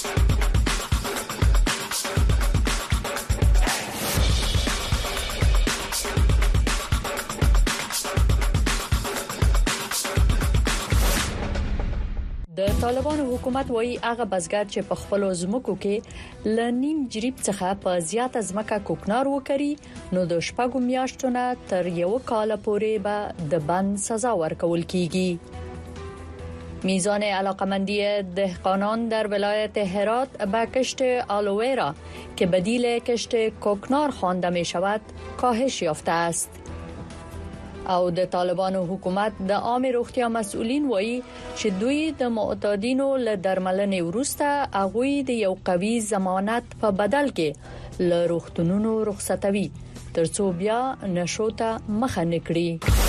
د طالبانو حکومت وایي هغه بزګر چې په خپل ځمکو کې لنیم جریب څخه په زیاته ځمکه کوکنار وکړي نو د شپږو میاشتو نه تر یو کال پورې به د بند سزا ورکول کیږي. میزان علاقمندی دهقانان در ولایت هرات به کشت آلوویرا که بدیل کشت کوکنار خوانده می شود کاهش یافته است. او د طالبانو حکومت د عامه روغتیا مسؤلین وایي چې دوی د معتادینو له درملنې وروسته هغه د یو قوي ضمانت په بدل کې له روغتونونو رخصتوي ترڅو بیا نشو ته مخه نکړي.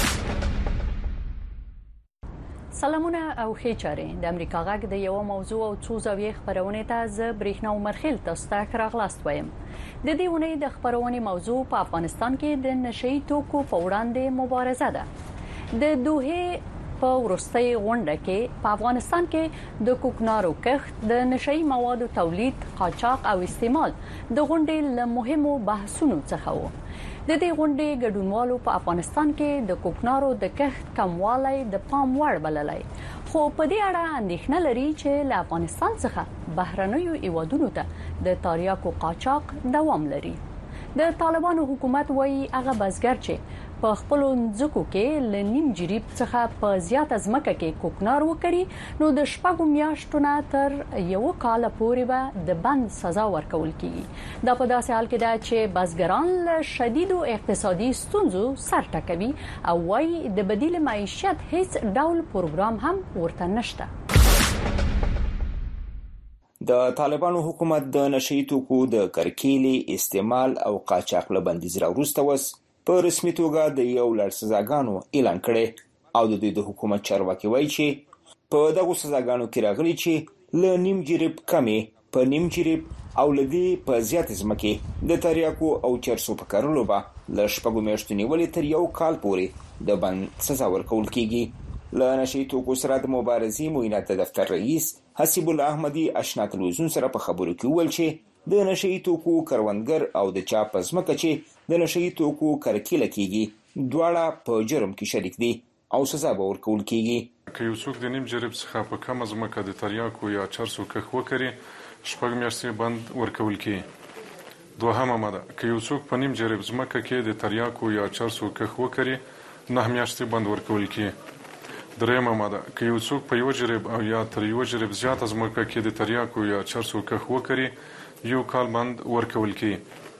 سلامونه او ښه چارې د امریکا غږ د یو موضوع او څو زاویې خبرونه ته ز برېښنا عمرخیل تاسو ته راغلاست وایم. د دې ونې د خبرونې موضوع په افغانستان کې د نشئی توکو په وړاندې مبارزه ده. د دوحه په ورستۍ غونډه کې په افغانستان کې د کوکنارو کښت د نشئی موادو تولید، قاچاق او استعمال د غونډې له مهمو بحثونو څخه و. د دې غونډې ګډونوالو په افغانستان کې د کوکنارو د کښت کموالی د پام وړ بللی، خو په دې اړه اندېښنه لري چې له افغانستان څخه بهرنیو هیوادونو ته د تریاکو قاچاق دوام لري. د طالبانو حکومت وایي هغه بزګر چې په خپل ځمکو کې لنیم جریب څخه په زیاته ځمکه کې کوکنار وکړي نو د شپږو میاشتو نه تر یو کال پورې به د بند سزا ورکول کیږي. دا په داسې حال کې ده چې بزګران له شدیدو اقتصادي ستونزو سر ټکوي او وایي د بدیل معیشت هیڅ ډول پروګرام هم ورته نشته. د طالبانو حکومت د نشئی توکو د کرکیلې استعمال او قاچاق له بندیز وروسته وس په رسمي توګه د یو لړ سزاګانو اعلان کړي او د دوی د حکومت چارواکي وایي چې په دغه سزاګانو کې راغلي چې ل نیم جریب کمې په نیم جریب او لدی په زیات ځمکه د تریاکو او چرسو په کارولو به ل شپږو میاشتو نیولې تر یو کال پورې د بند سزا ورکول کیږي. ل نشئی توکو سره د مبارزې موینات دفتر رئیس حسیب الله احمدی آشنا تلویزیون سره په خبرو کې ویل چې د نشئی توکو کروندګر او د چا په ځمکه چې د نشئی توکو کرکیله کیږي دواړه په جرم کې شریک دي او سزا به ورکول کیږي. که یو څوک د نیم جریب څخه په کم ځمکه د تریاکو یا چرسو کښت وکړي شپږ میاشتې بند ورکول کیږي. دوهمه ماده که یو څوک په نیم جریب ځمکه کې د تریاکو یا چرسو کښت وکړي 9 میاشتې بند ورکول کیږي. دریمه ماده که یو څوک په یو جریب او یا تر یو جریب زیاته ځمکه کې د تریاکو یا چرسو کښت وکړي یو کال بند ورکول کیږي.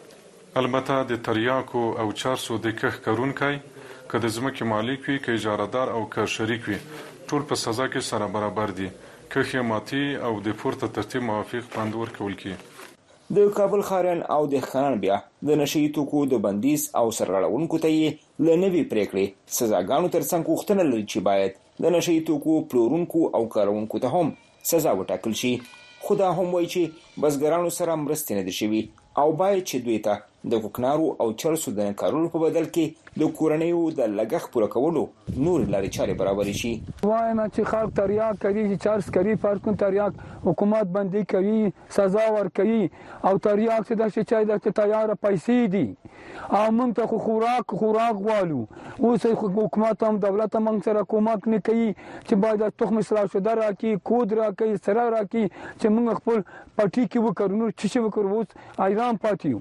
البته د تریاکو او چرسو د کښت کوونکی که د ځمکې مالک وي که اجارهدار او که شریک وي ټول په سزا کې سره برابر دي. کښت ماتي او د پورته ترتیب موافق بند ورکول کیږي. د کابل خارن او د خان بیا د نشئی توکو د بندیز او سرغړونکو ته یې لنوي پریکړې سزاګانو ترڅنګ غوښتنه لري چې باید د نشئی توکو پلورونکو او کارونکو ته هم سزا وټاکل شي. خدا هم وایي چې بزګرانو سره مرستې نه دي شوي او باید چې دوی ته د کوکنارو او چرسو د کارولو په بدل کې د کورنیو د لګښت پوره کولو نور لارې چارې برابر شي. وایم چې خلک تریاک کوي چې چرس کوي فرقون تریاک حکومت باندې کوي سزا ور کوي او تریاک څه د شي د تیار پیسې دي او موږ ته خوراک غواړو. اوس حکومت هم دولت هم سره کومک نه کوي چې باید تخم اصلاح شوه راکړي کود راکړي سره راکړي چې موږ خپل پټي کې وکړو نور چې وکړو اوس ایران پاتیو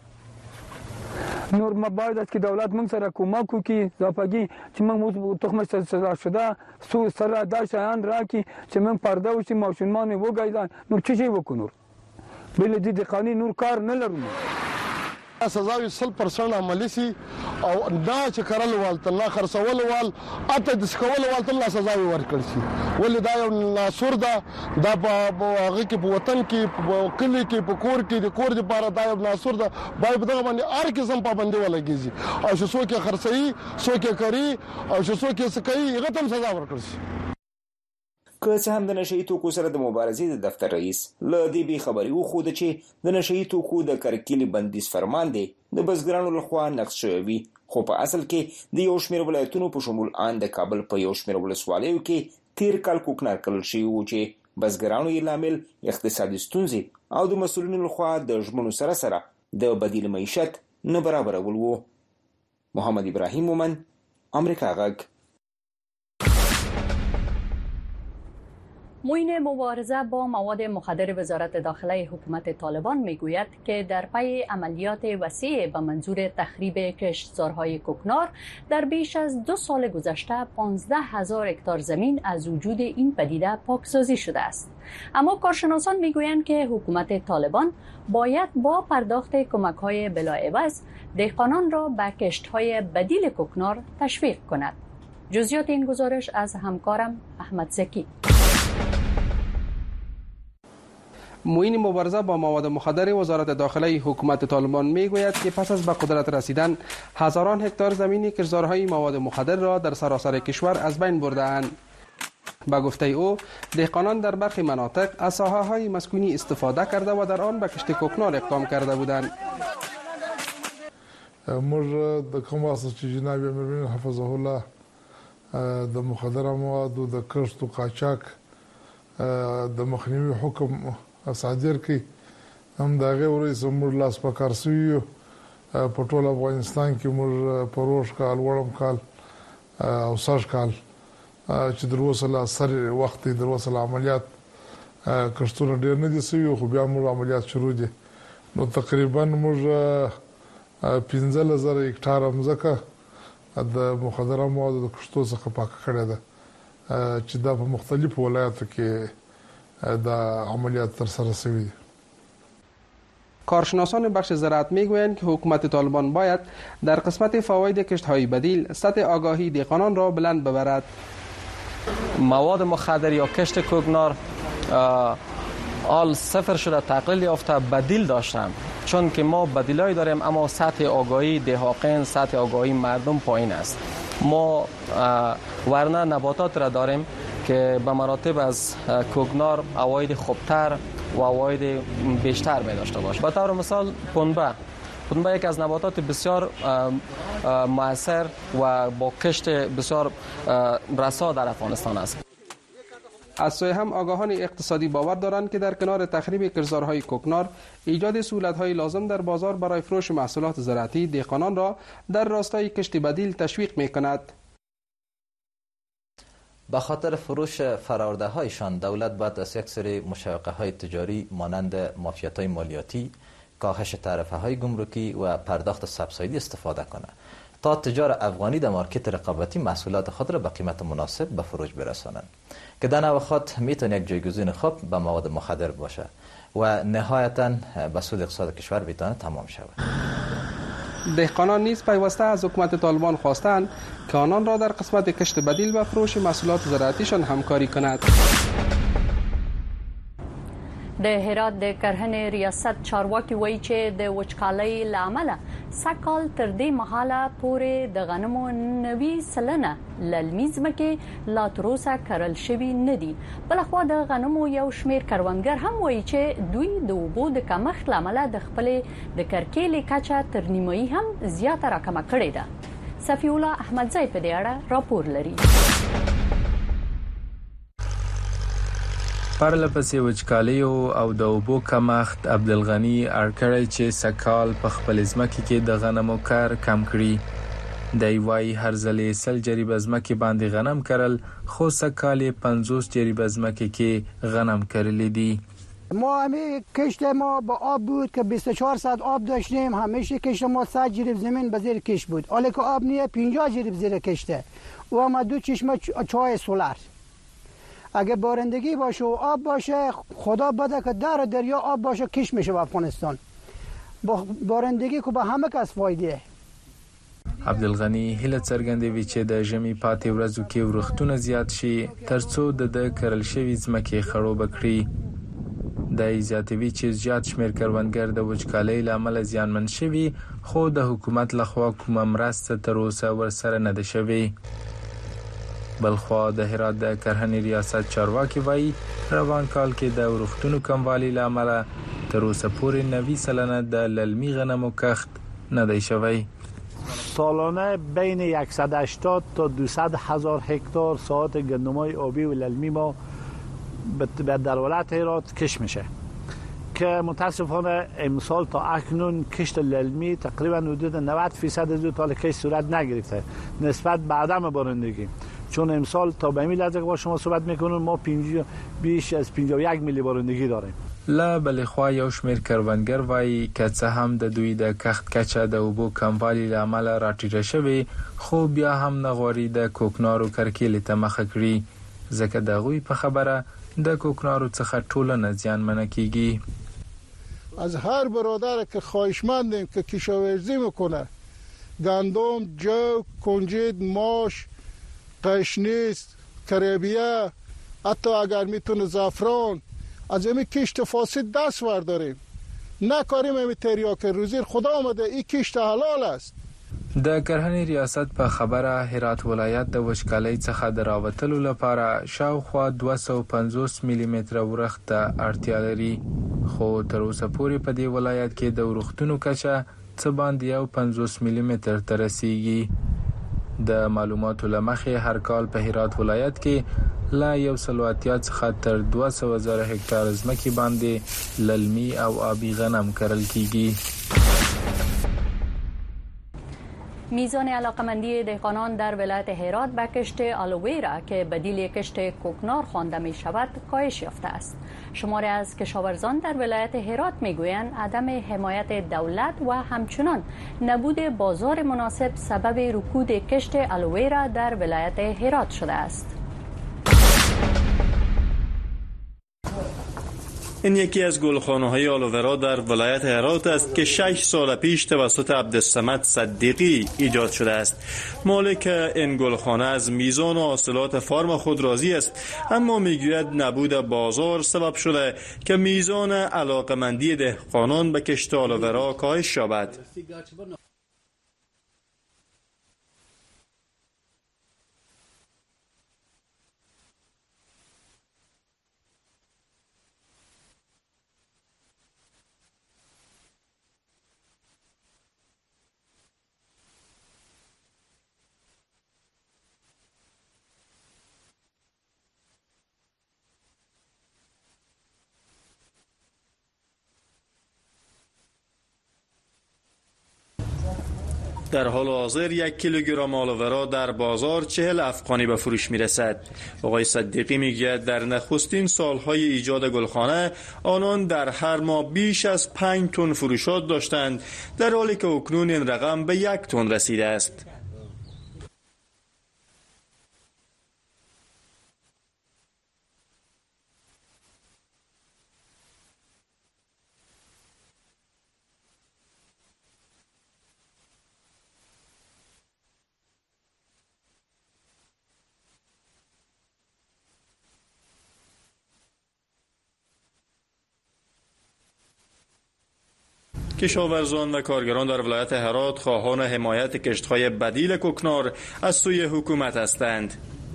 نور مبارد است که دولت من سره کمک وکړي ځپګي چې موږ تخم اصلاح شده سره دا شیان راکړي چې موږ پرده وشي ماشومان وګایدا نور چې وکړو بل دې د قانون نور کار نه لرو. سزاوی 100% عملی سي او دا چې کارل والته نه خرڅول وال اته د سکول والته لا سزاوی ورکړ شي ولې دا یو ناسور دا په هغه کې په وطن کې په کلی کې په کور کې د کور لپاره دا یو ناسور دا باید دغه باندې هر قسم پابندي ولګیږي او چې څوک خرڅي څوک کوي او چې څوک سکي هغه ته سزا ورکړ شي. که څه هم د نشئی توکو سره د مبارزې د دفتر رئیس له دې به خبري وخوده چې د نشئی توکو د کرکیلې بندیز فرمان دی د بزګرانو لخوا نقض شوی وي خو په اصل کې د یو شمېر ولایتونو په شمول ان د کابل په یو شمېر ولسوالیو کې تیر کال کوکنار کړل شوی و چې بزګرانو یې لامل اقتصادي ستونزې او د مسؤلینو لخوا د ژمنو سره سره د بدیل معیشت نه برابرول وو. محمد ابراهیم مومن، آمریکا غږ. معین مبارزه با مواد مخدر وزارت داخله حکومت طالبان میگوید که در پی عملیات وسیع به منظور تخریب کشتزارهای کوکنار در بیش از 2 سال گذشته 15,000 هکتار زمین از وجود این پدیده پاکسازی شده است. اما کارشناسان میگویند که حکومت طالبان باید با پرداخت کمک‌های بلاعوض دهقانان را به کشت‌های بدیل کوکنار تشویق کند. جزئیات این گزارش از همکارم احمد زکی. معین مبارزه با مواد مخدر وزارت داخله حکومت طالبان میگوید که پس از به قدرت رسیدن هزاران هکتار زمین کشتزارهای مواد مخدر را در سراسر کشور از بین برده‌اند. به گفته او، دهقانان در برخی مناطق از ساحه‌های مسکونی استفاده کرده و در آن به کشت کوکنار اقدام کرده بودند. موږ د کوم اساس چې جناب امیر حفظه الله د مخدر موادو د کښت او قاچاق د مخنیوي حکم صادر کړي، هم د هغې وروسته موږ لاس په کار سوي یو. په ټول افغانستان کې موږ په روژ کال، وړم کال او سږ کال چې در اوسه لا سر وخت در اوسه عملیات کښتونه ډېر نه دي سوي، خو بیا موږ عملیات شروع دي. نو تقریبا موږ 15,000 هکټاره مځکه د مخدره موادو د کښتو څخه پاکه کړې ده، چې دا په مختلفو ولایاتو کې دا عملیات ترسره شوي دي. کارشناسان بخش زراعت میگویند که حکومت طالبان باید در قسمت فواید کشت‌های بدیل سطح آگاهی دهقانان را بلند ببرد. مواد مخدر یا کشت کوکنار آل صفر شده، تقلیل یافته، بدیل داشتن، چون که ما بدیلایی داریم اما سطح آگاهی دهقان، سطح آگاهی مردم پایین است. ما ورنه نباتات را داریم که به مراتب از کوکنار فواید خوبتر و فواید بیشتر می داشته باشه. به طور مثال پنبه یک از نباتات بسیار مؤثر و با کشت بسیار رسا در افغانستان است. از سوی هم آگاهان اقتصادی باور دارند که در کنار تخریب کشتزارهای کوکنار، ایجاد سهولت‌های لازم در بازار برای فروش محصولات زراعتی دهقانان را در راستای کشت بدیل تشویق می‌کند. به خاطر فروش فرآورده هایشان دولت باید از یک سری مشوقه های تجاری مانند معافیت های مالیاتی، کاهش تعرفه های گمرکی و پرداخت سبسایدی استفاده کنه تا تجار افغانی در مارکت رقابتی محصولات خود را به قیمت مناسب به فروش برسانند که در نوع خود میتونه یک جایگزین خوب به مواد مخدر باشه و نهایتاً به سود اقتصاد کشور بتونه تمام شود. دهقانان نیز پیوسته از حکومت طالبان خواستند که آنان را در قسمت کشت بدیل و فروش محصولات زراعتیشان همکاری کند. د هرات د کرهنې ریاست چارواکي وایي چې د وچکالۍ له امله سږ کال تر دې مهاله پورې د غنمو 90% للمي ځمکې لا تر اوسه کرل شوي نه دي. بلخوا د غنمو یو شمېر کروندګر هم وایي چې دوی د اوبو د کمښت له امله د خپلې د کرکیلې کچه تر نیمایي هم زیاته راکمه کړې ده. صفی الله احمدزی په دې اړه راپور لري. پرلپسې وچکالیو او د اوبو کمښت عبدالغني اړکړی چې سکال په خپل ځمکې کې د غنمو کار کم کړي. دی وايي هر ځلې 100 جریبه ځمکې باندې غنم کرل، خو سکال 50 جریبه ځمکې کې غنم کرلی دي. ما همه کشت ما با آب بود که 24 ساعت آب داشتیم. همیشه کشت ما 100 جریب زمین به زیر کشت بود. حالا که آب نیه 50 جریب زیر کشته و ما 2 چشمه چای سولار. اگه بارندگی باشه و آب باشه، خدا بده که در دریا آب باشه، کش میشه به افغانستان. با بارندگی که به همه کس فایده. عبدالغني هیله څرګندوي چې د ژمي پاتې ورځو کې ورښتونه زیات شي ترڅو د کرل شوي ځمکې خړوبه کړي. د زیاتوي چې زیات شمیر کروندګر د وچکالۍ له امله زیانمن شوي، خو د حکومت لخوا کومه مرسته تر اوسه ورسره نه ده شوې. بلخوا د هرات د کرهنې ریاست چارواکي وایي روان کال کې د ورښتونو کموالي له امله تر اوسه پورې 90% د للمي غنمو کښت نه دی شوی. سالانه بین 180 تا 200 هزار هکتار ساعت گندمای آبی و للمی ما در ولایت هرات کش میشه که متاسفانه امسال تا اکنون کشت للمی تقریبا حدود 90% از تا کش صورت نگرفته نسبت به عدم بارندگی. چون امسال تا به این لحظه که با شما صحبت میکنیم ما بیش از 51 میلی بارندگی داریم. لا بلې خوا یو شمېر کروندګر وایي که څه هم د دوی د کښت کچه د اوبو کموالي له امله راټیټه شوې خو بیا هم نه غواړي د کوکنارو کرکیلې ته مخه کړي ځکه د هغوی په خبره د کوکنارو څخه ټولنه زیانمنه کیږي. از هر برادر که خواهشمندیم که کشاورزی میکنه گندم، جو، کنجد، ماش، قشنیز، کربیه، حتی اگر میتونه زعفران از این کشت فاسد دست ورداریم نکاریم. این تریاک روزی خدا آمده این کشت حلال است. د کرهنې ریاست په خبره هرات ولایت د وچکالۍ څخه د راوتلو لپاره شاوخوا 250 میلی متره ورښت ته اړتیا لري خو تر اوسه پورې په دې ولایت کې د ورښتونو کچه څه باندې 50 میلی متر ته رسیږي. د معلوماتو له مخې هر کال په هرات ولایت کې لا 180 څخه تر 200,000 هکتار ځمکې باندې للمي او آبی غنم کرل کیږي. میزان علاقمندی دهقانان در ولایت هرات به کشت آلوویرا که بدیل کشت کوکنار خوانده می شود کاهش یافته است. شماری از کشاورزان در ولایت هرات می گویند عدم حمایت دولت و همچنان نبود بازار مناسب سبب رکود کشت آلوویرا در ولایت هرات شده است. این یکی از گلخانه‌های آلوورا در ولایت هرات است که 6 سال پیش توسط عبدالصمد صدیقی ایجاد شده است. مالک این گلخانه از میزان حاصلات فارم خود راضی است، اما میگوید نبود بازار سبب شده که میزان علاقمندی دهقانان به کشت آلوورا کاهش یابد. در حال حاضر 1 کیلوگرم آلوورا در بازار 40 افغانی به فروش میرسد. آقای صدیقی میگوید در نخستین سالهای ایجاد گلخانه آنان در هر ماه بیش از 5 تن فروشات داشتند، در حالی که اکنون این رقم به 1 تن رسیده است. کشاورزان و کارگران در ولایت هرات خواهان حمایت کشت‌های بدیل کوکنار از سوی حکومت هستند.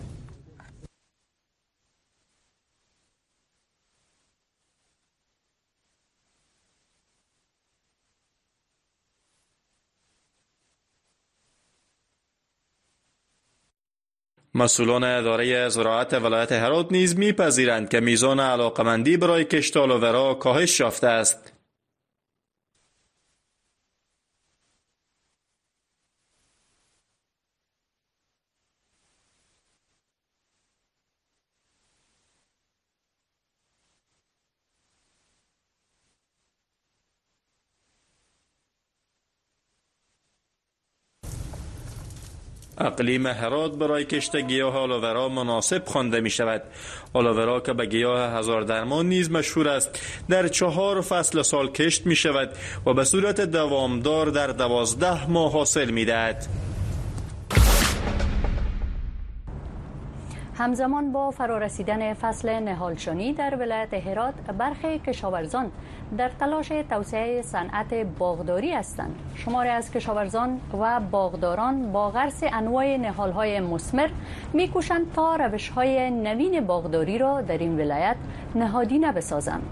مسئولان اداره زراعت ولایت هرات نیز می‌پذیرند که میزان علاقمندی برای کشت آلوورا کاهش یافته است. اقلیم هرات برای کشت گیاه آلوورا مناسب خوانده می شود. آلوورا که به گیاه هزار درمان نیز مشهور است، در 4 فصل سال کشت می شود و به صورت دوامدار در 12 ماه حاصل می دهد. همزمان با فرارسیدن فصل نهالشانی در ولایت هرات، برخی کشاورزان در تلاش توسعه صنعت باغداری هستند. شماری از کشاورزان و باغداران با غرس انواع نهال‌های مثمر می‌کوشند تا روش‌های نوین باغداری را در این ولایت نهادینه بسازند.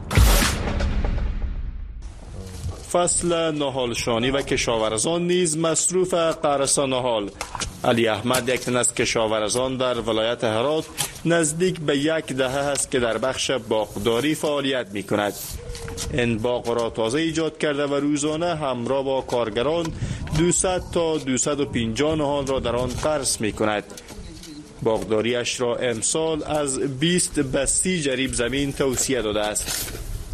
فصل نهالشانی و کشاورزان نیز مصروف غرس نهال. علی احمد یک تن از کشاورزان در ولایت هرات نزدیک به 1 دهه است که در بخش باغداری فعالیت می کند. این باغ را تازه ایجاد کرده و روزانه همراه با کارگران 200 تا 250 نهال را در آن قرض می کند. باغداریش را امسال از 20 به 30 جریب زمین توسعه داده است.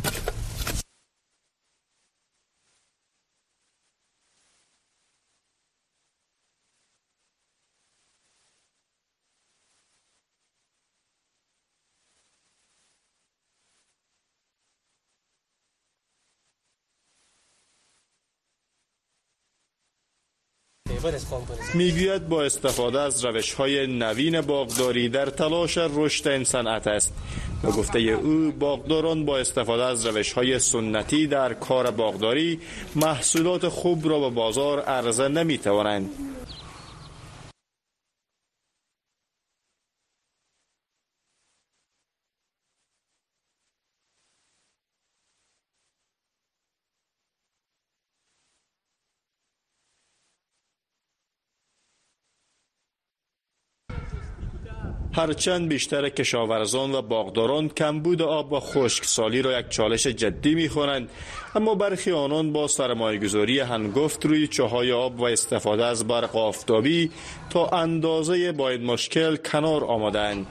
میگوید با استفاده از روش‌های نوین باغداری در تلاش رشد این صنعت است. به گفته او باغداران با استفاده از روش‌های سنتی در کار باغداری محصولات خوب را به بازار عرضه نمی‌توانند. هرچند بیشتر کشاورزان و باغداران کمبود آب و خشکسالی را یک چالش جدی می‌خوانند، اما برخی آنان با سرمایه‌گذاری هنگفت روی چاهای آب و استفاده از برق آفتابی تا اندازه با این مشکل کنار آمدند.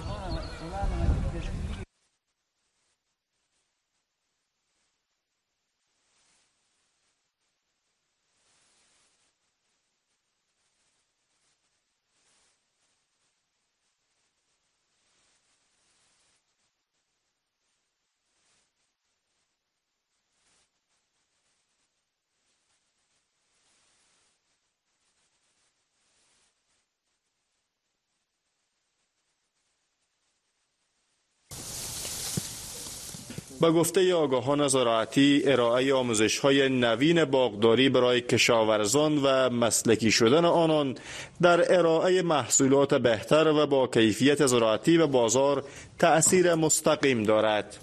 به گفته آگاهان زراعتی، ارائه آموزش‌های نوین باغداری برای کشاورزان و مسلکی شدن آنان در ارائه محصولات بهتر و با کیفیت زراعتی به بازار تأثیر مستقیم دارد.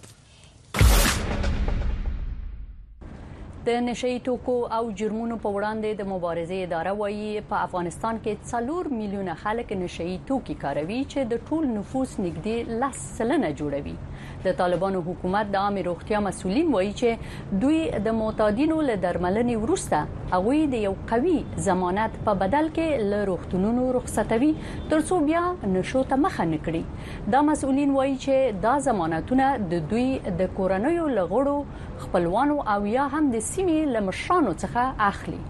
د نشئی توکو او جرمونو په وړاندې د مبارزې اداره وایي په افغانستان کې 4 میلیونه خلک نشئی توکي کاروي چې د ټول نفوس نږدې 10% جوړوي. د طالبانو حکومت د عامه روغتیا مسؤلین وایي چې دوی د معتادینو له درملنې وروسته هغوی د یو قوي ضمانت په بدل کې له روغتونونو رخصتوي ترڅو بیا نشو ته مخه نکړي. دا مسؤلین وایي چې دا ضمانتونه د دوی د کورنیو لغړو خپلوانو او یا هم د سیمې له مشرانو څخه اخلي.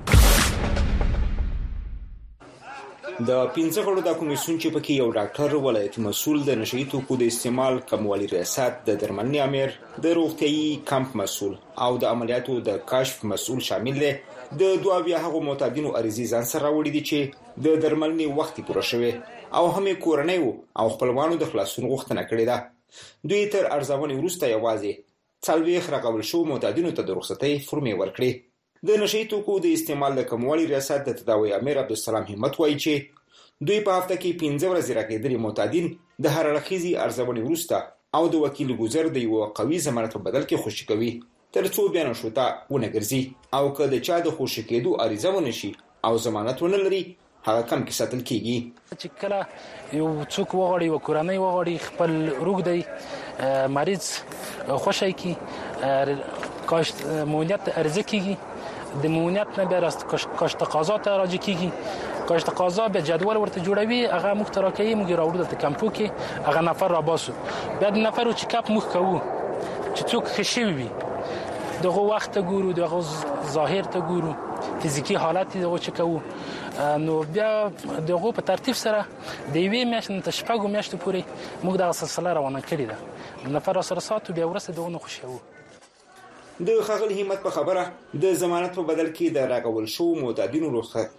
د 15 غړو د کمیسیون چې پکې یو ډاکټر، ولایتي مسؤل، د نشئی توکو د استعمال کموالي ریاست، د درملنې امیر، د روغتيایي کمپ مسؤل او د عملیاتو د کشف مسؤل شامل دي، د دوه بیا هغو معتادینو عریضې ځان سره راوړي دي چې د درملنې وخت پوره شوی او هم کورنیو او خپلوانو د خلاصون غوښتنه کړې ده. دوی تر ارزونې وروسته یوازې 40 راغول شو معتادینو ته د رخصتۍ فرمې ورکړي. د نشئی توکو د استعمال د کموالي ریاست د تداوی امیر عبدالسلام همت وایي چې دوی په هفته کې 15 ورځې راګیدلي معتادین د هر اړخیزي ارزونې وروسته او د وکیل ګذر د یو قوي ضمانت په بدل کې خوشی کوي ترڅو بیا نشو ته ونه ګرځي او که د چا د خوشی کېدو عریضه ونشي او ضمانت ونه لري هغه کم کې ساتل کیږي. چې کله یو څوک وغړي و کورنۍ وغړي خپل روغ دی مریض خوشی کی کاشت مونیت ارزه کیږي د مونیت نه بیا راست کاشت قضا ته راځي کیږي. کاشت قضا به جدول ورته جوړوي، هغه موږ تراکي موږ راوړو د کمپو کې هغه نفر را باسو بیا د نفر چې کپ موږ کوو چې څوک خشي وي دغه وخت ګورو دغه ظاهر ته ګورو فزیکی حالت دغه چې کوو نو بیا دغه په ترتیب سره د یوې میاشتې ته شپږو میاشتو پورې موږ دغه سلسله روانه کړې ده. نفر سره ساتو بیا ورسته دغه خوشو. د خغل همت په خبره د ضمانت په بدل کې د راغول شو معتادینو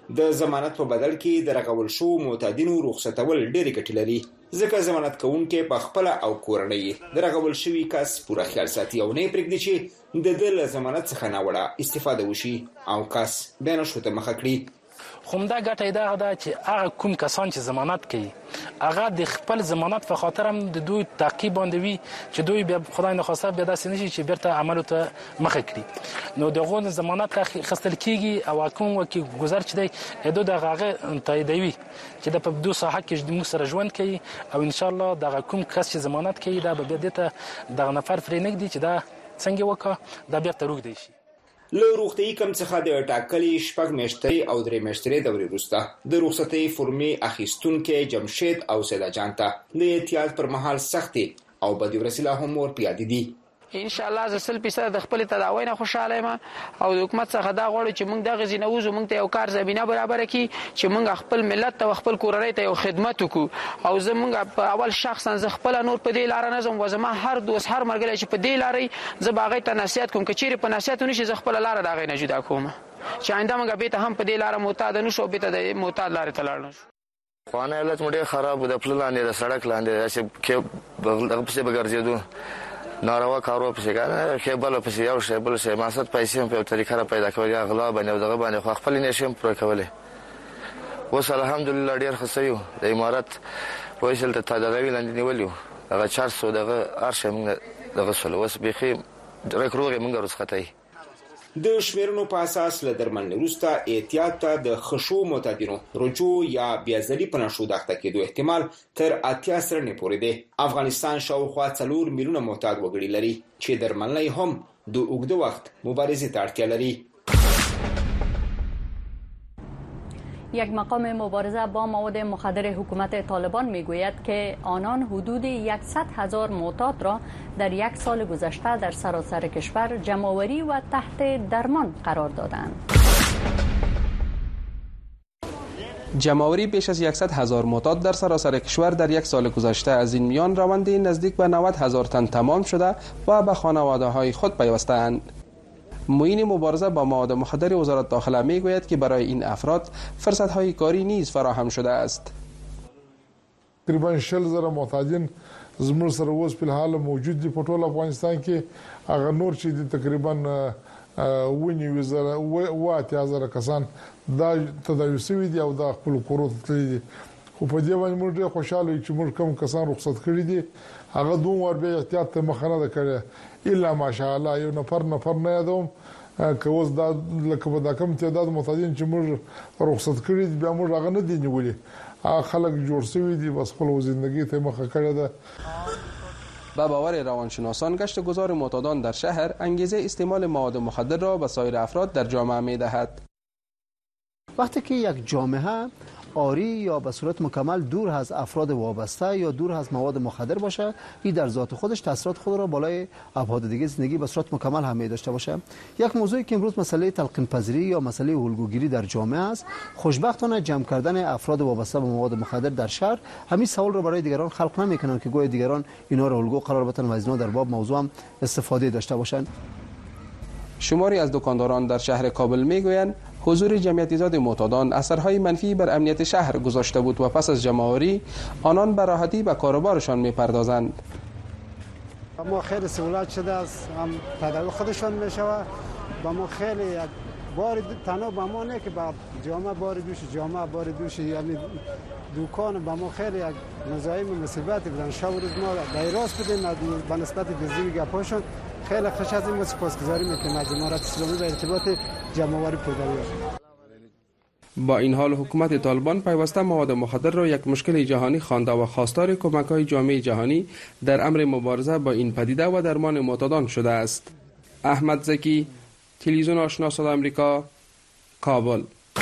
رخصتول ډېری ګټې لري، ځکه ضمانت کوونکې په خپل او کورنۍ د راغول شوی کس پوره خیال ساتي او نه پرېږدي چې د ضمانت څخه ناوړه استفاده وشي او کس بیا نشو ته مخه کړي. خو دا ګټه دا ده چې هغه کوم کسان چې ضمانت کوي هغه د خپل ضمانت په خاطر هم د دوی تعقیب باندې وي چې دوی بیا خدای نه خواسته بیا داسې نشي چې بیرته عملو ته مخه کړي. نو دغه ضمانت خستل کیږي او کوم وکي گذر چې دی دو دغه تاییدوي چې د په دوه ساحه کې د مو سره ژوند کوي او ان شاء الله دغه کوم کس چې ضمانت کوي دا به دته دغه نفر فرینګ دی چې دا څنګه وکړه دا بیرته روغ دی شي. له روغتي کم څخه د ټاکلي شپږ میاشتې او درې میاشتې دورې وروسته د رخصتۍ فورمې اخیستونکو جمشید او سیدا جان ته د احتیاط پر مهال سختي او بدی ورسله هم ور پیاده دي. ان شاء الله ز 100% د خپل تداوی نه خوشاله یم او د حکومت څخه دا غواړم چې موږ د غزینه وزو موږ ته یو کار زمينه برابر کړي چې موږ خپل ملت او خپل کورنۍ ته یو خدمت وکړو او زموږ په اول شخصا ز خپل نور په دې لار نه زم وزما هر دوست هر مرګل چې په دې لارې ز باغې ته نصیحت کوم کچېره په نصیحت نشي ز خپل لار دا غي نه جدا کوم چې آینده موږ به ته هم په دې لار معتاد نه شو به ته د معتاد لار ته لاړ نشو. خوانه حالت مډه خراب د خپل لاندې د سړک لاندې چې کې دغه څه بګرځېدو ناروا کارو په څنګه خپل په یو شی بل شی مقصد پیسې په طریقه را پیدا کوي غلا باندې دغه باندې خو خپل نشم پر کولای. وس الحمدلله ډیر خسیو د امارات پولیسل ته تداوی لاندې نیولیو هغه 400 دغه ارشم دغه سول وس بيخي رکروغه موږ رسختای. د شمیرنو په اساس له درملنې وروسته احتیاط ته د خشو معتادینو رجوع یا بیازلي په نشو دښته کېدو احتمال تر 80 سرنې پورې دی. افغانستان شاوخوا 4 میلیونه معتاد وګړي لري چې درملنې هم د اوږده وخت مبارزې ته اړتیا لري. یک مقام مبارزه با مواد مخدر حکومت طالبان میگوید که آنان حدود 100,000 معتاد را در یک سال گذشته در سراسر کشور جمع‌آوری و تحت درمان قرار دادند. جمع‌آوری بیش از 100,000 معتاد در سراسر کشور در یک سال گذشته از این میان روندی نزدیک به 90,000 تن تمام شده و به خانواده‌های خود پیوسته‌اند. معین مبارزه با مواد مخدر وزارت داخله میگوید که برای این افراد فرصت‌های کاری نیز فراهم شده است. تقریبا 40,000 معتادین زموږ سره اوس په حال موجود دي په ټول افغانستان کې. هغه نور چې تقریبا 9,000 کسان دا تداوی شوي دي او دا خپل کورو ته تللي دي. خو په دې باندې موږ ډېر خوشاله یو چې موږ کوم کسان رخصت کړي دي هغه دوه ور به احتیاط ته مخ نه کړي الا ماشاءالله یو نفر نه یادوم که اوس دا لکه په دا کوم تعداد معتادین چې موږ رخصت کړي دي بیا موږ هغه نه دي نیولي خلک جوړ شوي دي بس خپل زندگی ته مخه کړي ده. با باور روانشناسان گشت گذار معتادان در شهر انگیزه استعمال مواد مخدر را به سایر افراد در جامعه می‌دهد. وقتی که یک جامعه آری یا به صورت مکمل دور از افراد وابسته یا دور از مواد مخدر باشه این در ذات خودش تاثیرات خود را بالای ابعاد دیگه زندگی به صورت مکمل هم داشته باشه. یک موضوعی که امروز مسئله تلقین پذیری یا مسئله الگوگیری در جامعه است خوشبختانه جمع کردن افراد وابسته به مواد مخدر در شهر همین سوال را برای دیگران خلق نمیکنن که گویا دیگران اینا را الگو قرار بدن و از اینا در باب موضوع هم استفاده داشته باشند. شماری از دکانداران در شهر کابل میگویند حضور جمعیت زیاد معتادان اثرهای منفی بر امنیت شهر گذاشته بود و پس از جمع‌آوری آنان به راحتی به کاروبارشان می‌پردازند. ما خیلی سهولت شده است هم تداوی خودشان میشود و ما خیلی یک بار تنها به ما نه که با جامعه بار دوش یعنی دکان با ما خیلی یک مزاحم مصیبتی بودن شب روز ما دایراس بدیم به نسبت دزدی گپاشون خیلی خوش از این سپاسگزاری میکنم از امارت اسلامی به ارتباط جمع‌آوری پیداوی. با این حال حکومت طالبان پیوسته مواد مخدر را یک مشکل جهانی خوانده و خواستار کمک‌های جامعه جهانی در امر مبارزه با این پدیده و درمان معتادان شده است. احمد زکی، تلویزیون آشنا صدای آمریکا، کابل.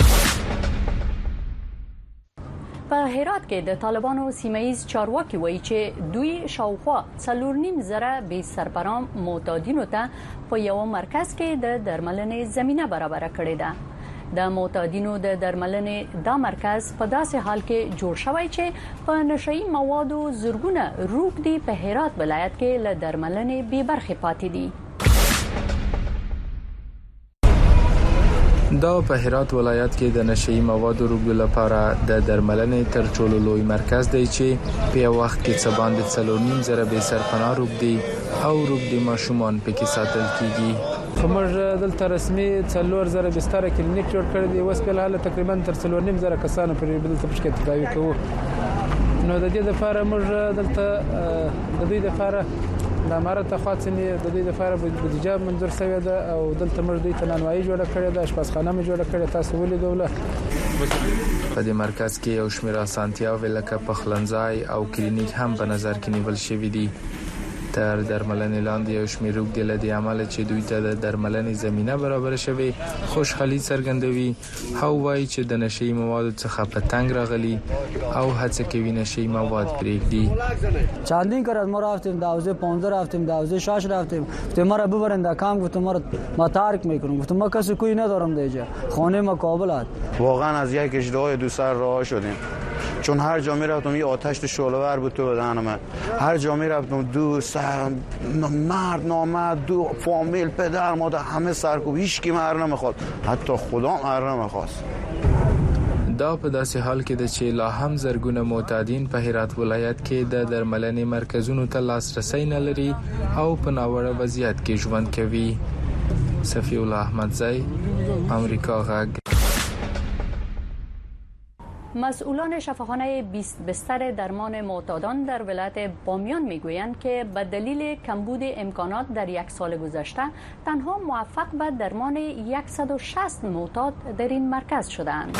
په هرات کې د طالبانو سیمه‌ایز چارواکي وایي چې دوی شاوخوا 4.5 بې سرپرست معتادینو ته په یو مرکز کې د درملنې زمينه برابر کړې ده. د معتادینو د درملنې دا مرکز په داسې حال کې جوړ شوی چې په نشئی موادو زرګونه روغدي په هرات ولایت کې له درملنې بې برخې پاتې دي. دا په هرات ولایت کې د نشئی موادو روغدو لپاره د درملنې تر ټولو لوی مرکز دی چې په یو وخت کې څه باندې 4.5 بې سرپناه روغدي او روغدي ماشومان پکې ساتل کیږي. موږ دلته رسمي 4000 بستر کلینیک جوړ کړی دی. اوس په حال تقریبا تر 4.5 کسانو پرې دلته پښکې تداوي کوو. نو د دې لپاره موږ دلته د دې لپاره د امارت خاصنی د دې لپاره بودیجه منظور شوی ده او دلته موږ د تنانوایی جوړ کړی ده، اشپزخانه مې جوړ کړې. تاسو ولې دوله په دې مرکز کې یو شمېر اسانتیاوې لکه پخلنځای او کلینیک هم په نظر کې نیول شوي دي. تر درملنې لاندې یو شمېر روږدي له دې امله چې دوی ته د درملنې زمینه برابر شوي خوشحالي څرګندوي او وایي چې د نشي موادو څخه په تنگ راغلي او هڅه کوي نشي مواد پرېږدي. چندین کار از ما رفتیم، 12-15 رفتیم، 12-6 رفتیم. گفتم ما را ببرین در کام، گفتم ما ترک میکنم. گفتم ما کسی کوی ندارم دیگه، خانه ما کابل است. واقعا از یک اجرای دو سر راه شدیم، چون هر جا میرفتم یه آتش تو شعله‌ور بود تو بدن من. هر جا میرفتم دو سر مرد نامرد، دو فامیل، پدر مادر، همه سرکوب. هیچ کی مر نمیخواد، حتی خدا مر نمیخواست. دا په داسې حال کې ده چې لا هم زرګونه معتادین په هرات ولایت کې د درملنې مرکزونو ته لاسرسی نه لري او په ناوړه وضعیت کې ژوند کوي. صفی الله احمدزی، امریکا غږ. مسئولان شفاخانه 20 بستر درمان معتادان در ولایت بامیان میگویند که به دلیل کمبود امکانات در یک سال گذشته تنها موفق به درمان 160 معتاد در این مرکز شدند.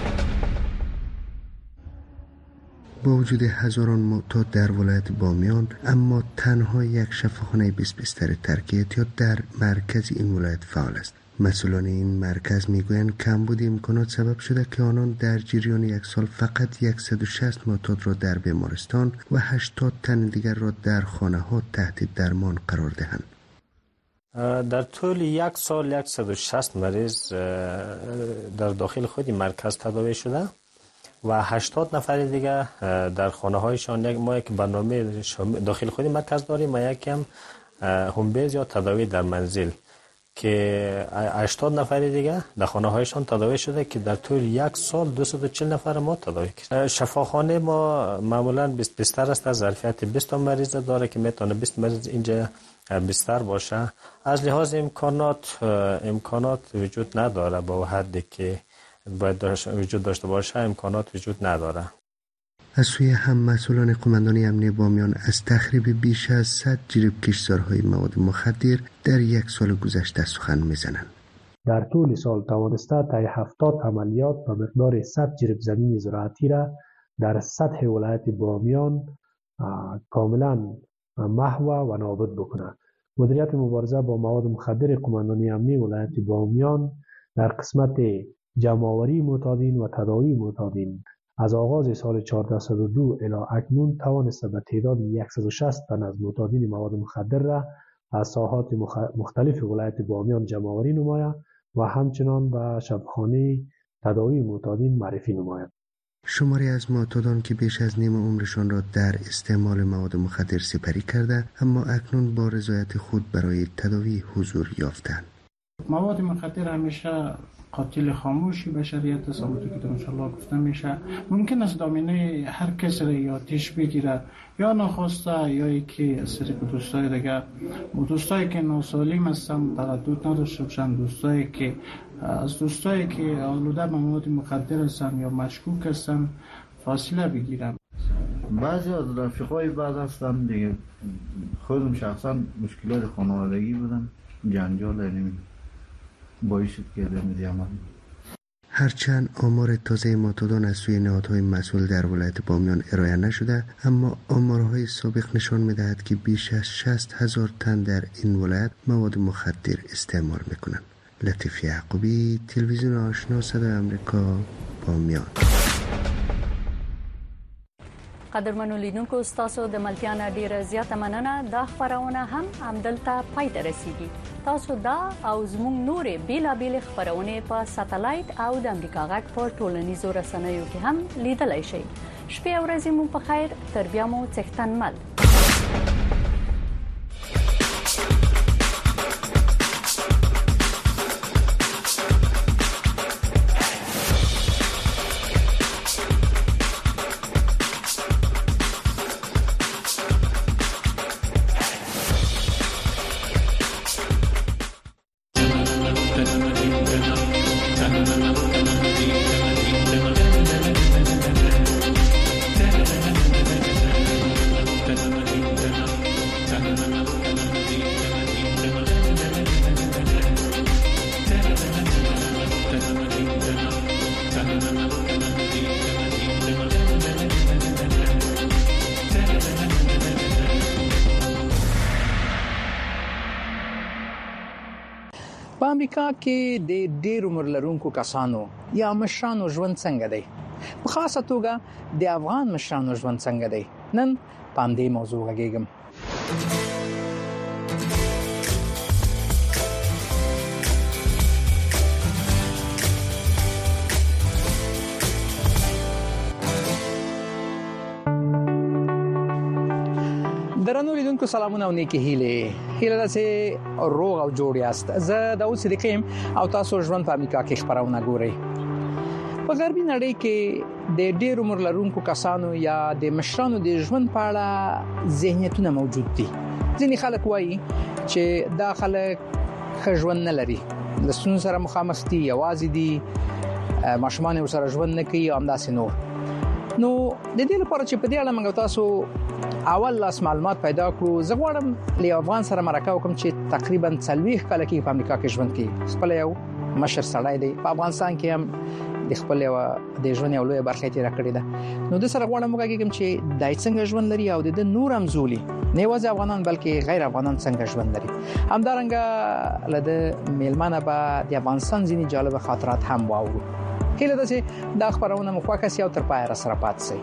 با وجود هزاران معتاد در ولایت بامیان، اما تنها یک شفاخانه 20 بستر ترک احتیاط در مرکز این ولایت فعال است. مسئولان این مرکز میگویند کمبود امکانات سبب شده که آنان در جریان یک سال فقط 160 معتاد را در بیمارستان و 80 تن دیگر را در خانه‌ها تحت درمان قرار دهند. در طول یک سال 160 مریض در داخل خود مرکز تداوی شده و 80 نفر دیگر در خانه‌هایشان. ما یک برنامه داخل خود مرکز داریم و یک هم هوم بیس یا تداوی در منزل که 80 نفر دیگه در خانه‌هایشان تداوی شده که در طول یک سال 240 نفر ما تداوی کرد. شفاخانه ما معمولاً 20 بستر است، از ظرفیت 20 مریض داره که میتونه 20 مریض اینجا بستر باشه. از لحاظ امکانات وجود نداره، با حدی که باید وجود داشته باشه امکانات وجود نداره. از سوی هم مسئولان قماندانی امنیتی بامیان از تخریب بیش از 100 جریب کشتزارهای مواد مخدر در یک سال گذشته سخن میزنند. در طول سال توانسته تا 70 عملیات به مقدار 100 جریب زمین زراعتی را در سطح ولایت بامیان کاملا محو و نابود بکنه. مدیریت مبارزه با مواد مخدر قماندانی امنیتی ولایت بامیان در قسمت جمع‌آوری معتادین و تداوی معتادین از آغاز سال 1402 الی اکنون توانسته به تعداد 160 تن از معتادین مواد مخدر را از ساحات مختلف ولایت بامیان جمع‌آوری نماید و همچنان به شفاخانه تداوی معتادین معرفی نماید. شماری از معتادان که بیش از نیم عمرشان را در استعمال مواد مخدر سپری کرده، اما اکنون با رضایت خود برای تداوی حضور یافتند. مواد مخدر همیشه قاتل خاموشی بشریت است، همونطور که انشالله گفته میشه. ممکن است دامنه هر کس را یا آتش بگیره یا ناخواسته یا یکی از طریق دوستای دیگر. دوستایی که ناسالم هستن تردد نداشته باشن، دوستایی که آلوده به مواد مخدر هستن یا مشکوک هستن فاصله بگیرن. بعضی از رفیقای بعض هستن دیگه، خودم شخصا مشکلات خانوادگی بودن، جنجال باعث شد که عمل. هرچند آمار تازه معتادان از سوی نهادهای مسئول در ولایت بامیان ارائه نشده، اما آمارهای سابق نشان می‌دهد که بیش از 60,000 تن در این ولایت مواد مخدر استعمال می‌کنند. لطیف یعقوبی، تلویزیون آشنا صدای آمریکا، بامیان. قدرمنو لیدونکو، ستاسو د ملتیا نه ډیره زیاته مننه. دا خبرونه هم همدلته پای ته رسیږي. تاسو دا او زموږ نورې بیلابېلې خبرونه په ساتلایت او د امریکا غږ په ټولنیزو رسنیو کې هم لیدلی شئ. شپې او ورځې مو په خیر، تر بیا مو څښتن مل. په امریکا کې د ډېر عمر لرونکو کسانو یا مشرانو ژوند څنګه دی؟ په خاصه توګه د افغان مشرانو ژوند څنګه دی؟ نن په دې موضوع غږیږم. درنو لیدونکو سلامونه او نیکی هیله ده چې روغ او جوړ یاست. زه داود صدیقی او تاسو ژوند په امریکا کې خبرونه ګورئ. په غربي نړۍ کې د ډېر عمر لرونکو کسانو یا د مشرانو د ژوند په اړه ذهنیتونه موجود دي. ځینې خلک وایي چې دا خلک ښه ژوند نه لري، د ستونزو سره مخامخ دي، یوازې دي، ماشومان ورسره ژوند نه کوي او همداسې نور. نو د دې لپاره چې په دې اړه موږ تاسو اول لاس معلومات پیدا کړو، زه غواړم له افغان سره مرکه وکم چې تقریبا 40 کال کې په امریکا کې ژوند کوي. خپل یو مشر سړی دی، په افغانستان کې هم د خپل یو د ژوند یو لوی برخه تیر کړی ده. نو د سره غواړم وګورم چې دای څنګه ژوند لري او د نور هم زولي نه یوازې افغانان بلکې غیر افغانان څنګه ژوند لري. همدارنګه لده میلمانه به د افغانستان ځینې جالب خاطرات هم واورو. هیله ده چې دا خبرونه مو خوښ شي او تر پایه را سره پات شي.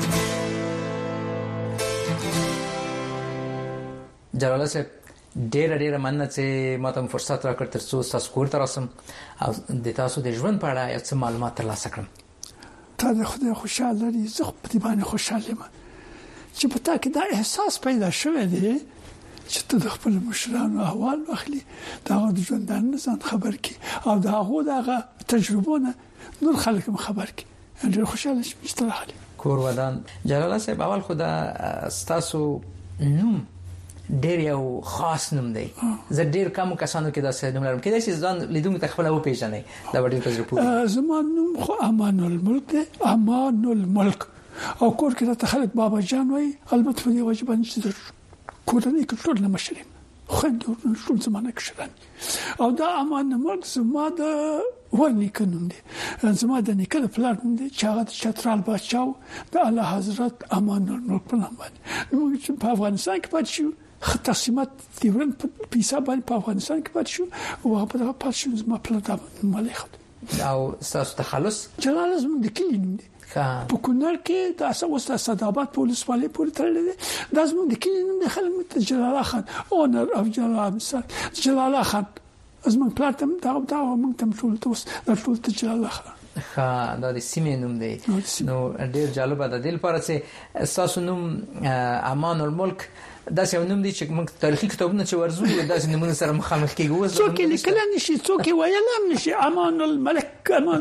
جلال صاحب ډېر مننه چې ماته فرصت راکړ ترڅو تاسو کور ته راسم او د تاسو د ژوند په اړه څه معلومات ترلاسه کړم. تا د خدای خوشاله لري، زه په دې باندې خوشاله یم چې په تا کې دا احساس پیدا شوی دی چې ته د خپل مشرانو احوال واخلي، دا د ژوند ځان خبر کی او دا هغه تجربونه نور خلک خبر کی. ډېر خوشاله شم چې ته راغلی. کور ودان جلال صاحب، اول خدا تاسو نوم ډېر یو خاص نوم دی. زه ډېر کم کسانو کې دا څه نوم لرم، کله چې ځان لیدونکو ته خپل و پیژنې دا ډېر تجربه. زما نوم خو امان الملک دی، امان الملک، او کور کې ته خلک بابا جان وای. البته په دې وجه باندې چې کورنۍ کې ټول نه مشرین خوند ټول زمانه کې شران او دا امان الملک زما د ورني کنوم دي، زما د نیکه پلان دي چې هغه چترال بچاو د الله حضرت امان الملک په نام باندې. نو چې په افغانستان کې پات شو تقسیمات دیورن په حساب باندې په افغانستان کې پات شو او هغه په پات شو زما پلان د ملک او تاسو تخلص جلال زما د کلی نوم دي. په کونړ کې د اساس صدابات پولیس والي پورې تړلې ده. د زموږ د کلی نوم د خلک جلال خان اونر او جلال خان زموږ پلاتم دا موږ تم ټول ټول جلال خان دا د سیمې نوم دی. نو ډېر جالب ده. د لپاره چې تاسو نوم امان الملک دا څه نوم دی چې موږ تاریخي کتابونه چې ورزو دا څه نومونه سره مخامخ کیږو. څوک لیکل نشي، څوک ویل نشي. امان الملک امان.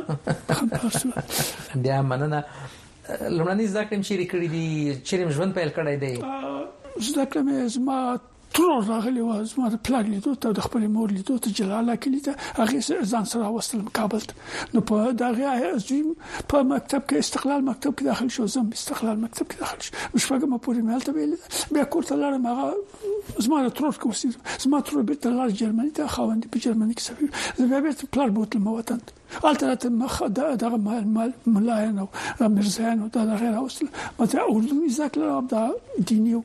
بیا مننه. لمړني ځکه چې ریکړې دي چې ژوند پیل کړی دی. ځکه مې زما ترور راغلی و، زما د پلان لیدو ته د خپل مور لیدو ته جلاله کې لیده، هغه ځان سره وصلم کابل ته. نو په دغه ازم په مکتب کې استقلال مکتب کې داخل شو، زم استقلال مکتب کې داخل شو. شپږم پورې مالته ویل بیا کور ته لاړم. هغه زما ترور کوسي زما ترور بیرته لاړ جرمني ته، خاوند په جرمني کې سفیر. زه بیا بیرته پلان بوتل مو وطن البته مخ دغه مال ملاین او مرزان او دا غیر اوسل مته اردو ذکر دا دینیو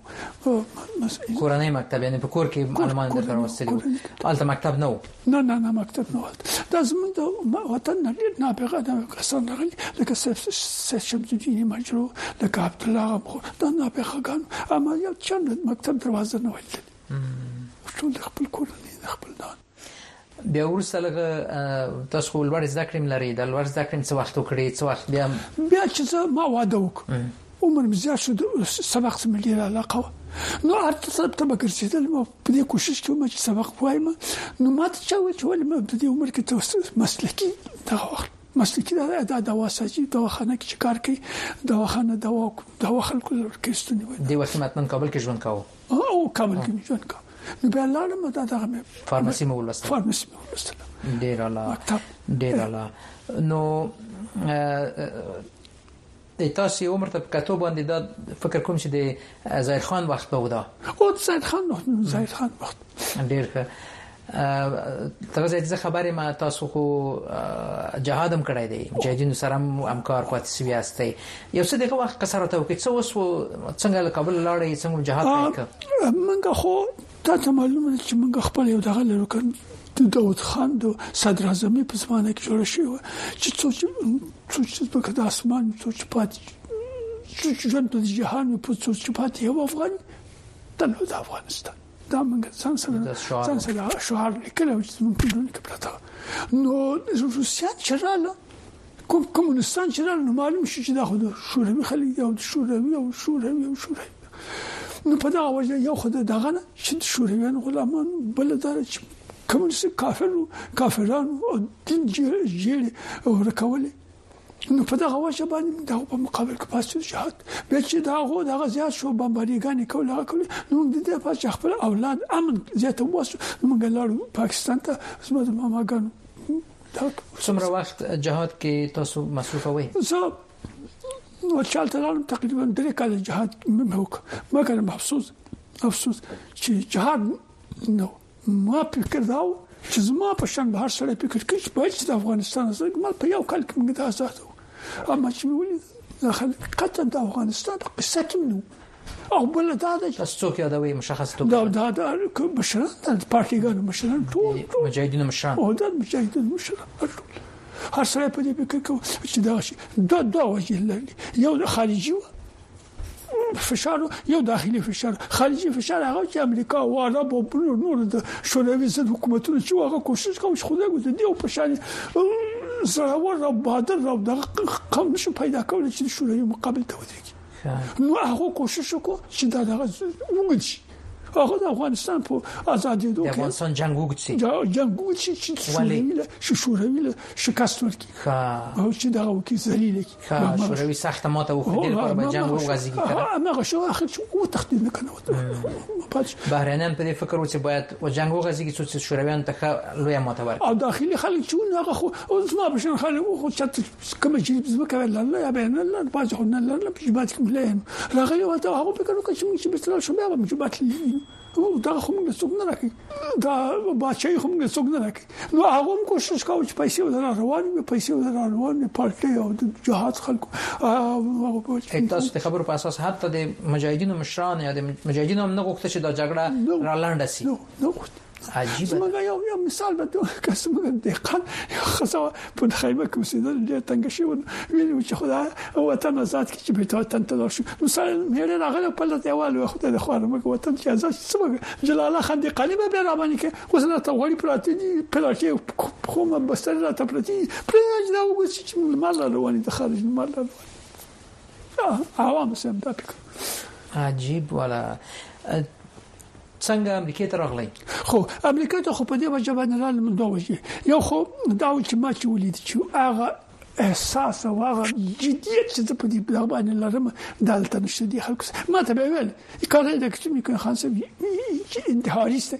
کورنۍ مکتب یعنی په کور کې معلومات درته راوستلو. البته مکتب نو نه مکتب نو. دا زموږ د وطن نه پیغه د کسان راغلي لکه شمس الدین مجرو، لکه عبد الله غمخور، دا نه پیغه ګان اما یو چند مکتب دروازه نه ولې ټول خپل کورنۍ خپل دان. بیا ورسره لږ تاسو ولور زده کړم لري، د ولور زده کړم څه وخت وکړي، څه وخت بیا چې ما واده وکړ عمر مزیات شو، سبق څه ملي علاقه نو ارته ته بګرځیدل. ما په دې کوشش کوم چې سبق وایم. نو ما ته چې ولې ما په دې عمر کې ته مسلکی دا وخت مسلکی دا دوا ساجي دواخانه کې کار کوي، دواخانه دوا خلکو ورکستونی وي. دی وخت متن کابل کې ژوند کاوه او کابل کې ژوند کاوه. نو بیا لاړم دا فارماسي مو ولوستل. ډیر اعلی. نو تاسو عمر ته کتو باندې دا فکر کوم چې د زاهد خان وخت به ودا او زاهد خان وخت ډیر ښه. تاسو خبرې ما تاسو خو جهادم کړی دی، مجاهدینو سره همکار پاتې سوي یاستئ. یو څه دغه وخت کسرته وکړي څه وسو څنګه کابل لاړې څنګه جهاد وکړ؟ منګه خو ته معلومه چې موږ خپل یو دغه لرو کړ د داود خان د صدر اعظم په زمانه کې جوړ شوی چې څوک په د اسمان څوک پات چې ژوند په جهان په څوک پات یو افغان تل د افغانستان دا موږ څنګه سره شعار لیکلو چې موږ په دې کې پراته نو روسیا چراله کومونستان چراله نو معلوم شي چې دا خو د شوروي خلک او شوروي نو په دا وجه یو خدای دغه نه چې شورویان غلامان بل دار چې کومونست کافرانو او دین جیل او رکول نو په دا وجه باندې دا په مقابل کې پاسو جهاد به چې دا زیات شو بمباریګانی کول نو د دې په خپل اولاد امن زیات واسو موږ لاړو پاکستان ته زموږ ماماګانو څومره وخت جهاد کې تاسو مصروف وئ نو چالت لاړم تقریبا 3 کال جهاد ما کړم افسوس چې جهاد نو ما فکر داو چې زما په شان بهر سره فکر کوي چې د افغانستان سره ما په یو کال کې موږ ته آزاد اما چې ولې داخل قطر د افغانستان قصه کې نو او بل دا څوک یادوي مشخص تو دا مشران د پارټیګانو مشران ټول مجاهدین مشران او د مجاهدین مشران هر سره په دې فکر کوي چې دا شي دا وجه لري یو د خارجي فشار یو داخلي فشار خارجي فشار هغه چې امریکا او عرب او نور د شوروي ضد حکومتونو چې هغه کوشش کوي چې خدای ګوت دی او په شان زراور او بادر او د قوم نشو پیدا کول چې شوروي مقابل ته ودرېږي نو هغه کوشش وکړي چې دا وګړي هغه د افغانستان په ازادي دوه د افغانستان جنگ وګړي چې شوروي شکست ورکړي او چې دا وکي ذلیل کی شوروي سخت ماته وخدل پر به جنگ وغازي کړه هغه شو اخر او تخدید نه کنه بهرانيان په دې فکر و چې باید و جنگ وغازي کې چې شورویان ته لوی ماته ورکړي او داخلي خلک چې هغه خو زما بشن خلک خو چې کوم چې زما الله یا بین الله باز خو نه الله په جبات کې مليان راغلی او هغه فکر وکړي چې بسلا شو بیا په جبات او دا خو موږ څوک نه راکې دا باچې خو موږ څوک نه راکې نو هغه کوشش کوي چې پیسې ودران پارټي او د جهاد خلکو تاسو ته خبرو په اساس حتی د مجاهدینو مشران یا د مجاهدینو هم نه غوښته چې دا جګړه را لاندې شي نو عجیب څنګه یو مثال به کسمه د قان خصو په خیمه کې وسیدل د تنګ شي ویل چې خدای وطن آزاد کی چې به وطن ته ورشي مثلا مېره راغله په لته یوال خدای د خوانه مګ وطن چې آزاد څنګه جلال الله خان د قلبه به را باندې کې وسنه ته وړي پراتی دي پلاټي کومه بستر را ته پراتی پرېج دا وګورئ چې مال رواني د خارج مال عوام سم دا عجیب ولا څنګه امریکا ته راغلی خو امریکا ته خو په دې وجه باندې لاله من دوه وجه یو خو دا چې ما چې ولید چې هغه احساس او هغه جديت چې په دې بلا باندې لرم دالته نشته دي خلک ما ته ویل کار دې چې می کوي خاصه انتحاریست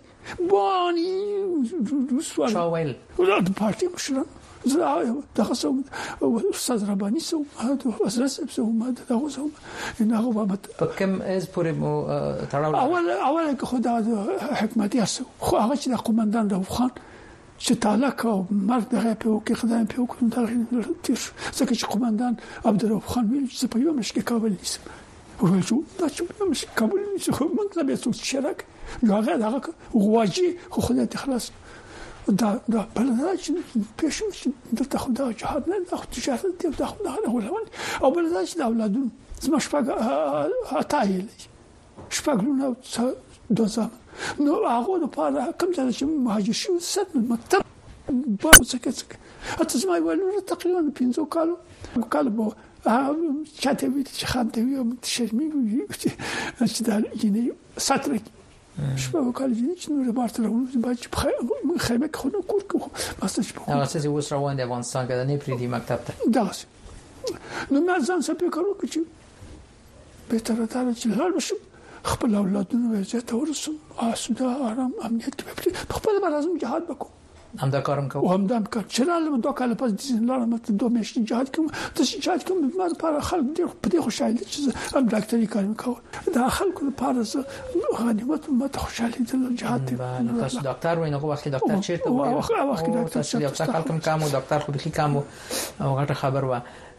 بانی شاویل ولادت پارټي مشران دغه سو استاد رباني سو هغه وسرسب سو ما دغه سو انه هو په کوم از پورې مو تړاو اول خدا حکمتي اسو خو هغه چې د قومندان د خان چې تعالی کو مرګ دغه په کې خدای په کوم دغه تیر ځکه چې قومندان عبدالرؤف خان ویل چې په یو مشکل کابل نیسم ورته شو دا چې مش کابل نیسم خو موږ لا به څه شرک هغه دغه غواجی خو خدای ته خلاص دا بلداش پیشوش دلته خدا جهاد نه دا تجارت دی دا خدا نه ولول او بلداش دا اولادون زما شپږ هتایل شپږ نو دوزه نو هغه د پاره کوم چې مهاجر شو ست مکتب په څه اته زما ولور تقریبا 15 کال بو چاته وی چې خاطر وی شرمي چې دا یعنی ساتره شپه کال چې نو بارتلون باید په خیمه کې خونو کور کوم واسه شپه هغه څه اوس روان دی افغانستان کې نه پریدي مکتب ته داسې نو ما ځان څه فکر وکړ چې به تر ته چې لاړ بشم خپل اولادونو زه ته ورسم اسوده آرام امنیت په خپل لازم جهاد وکړم هم دا کارم کوم هم دا کار چې لاله دوه کال پس د لاله مت دوه میاشتې جهاد کوم د جهاد کوم ما لپاره خلک ډېر په دې خوشاله چې هم ډاکټري کار کوم دا خلکو لپاره غنیمت مت خوشاله دي جهاد تاسو ډاکټر وای نو وخت ډاکټر چیرته وخت ډاکټر تاسو یو څه کال کوم ډاکټر خو به کم او غټه خبر و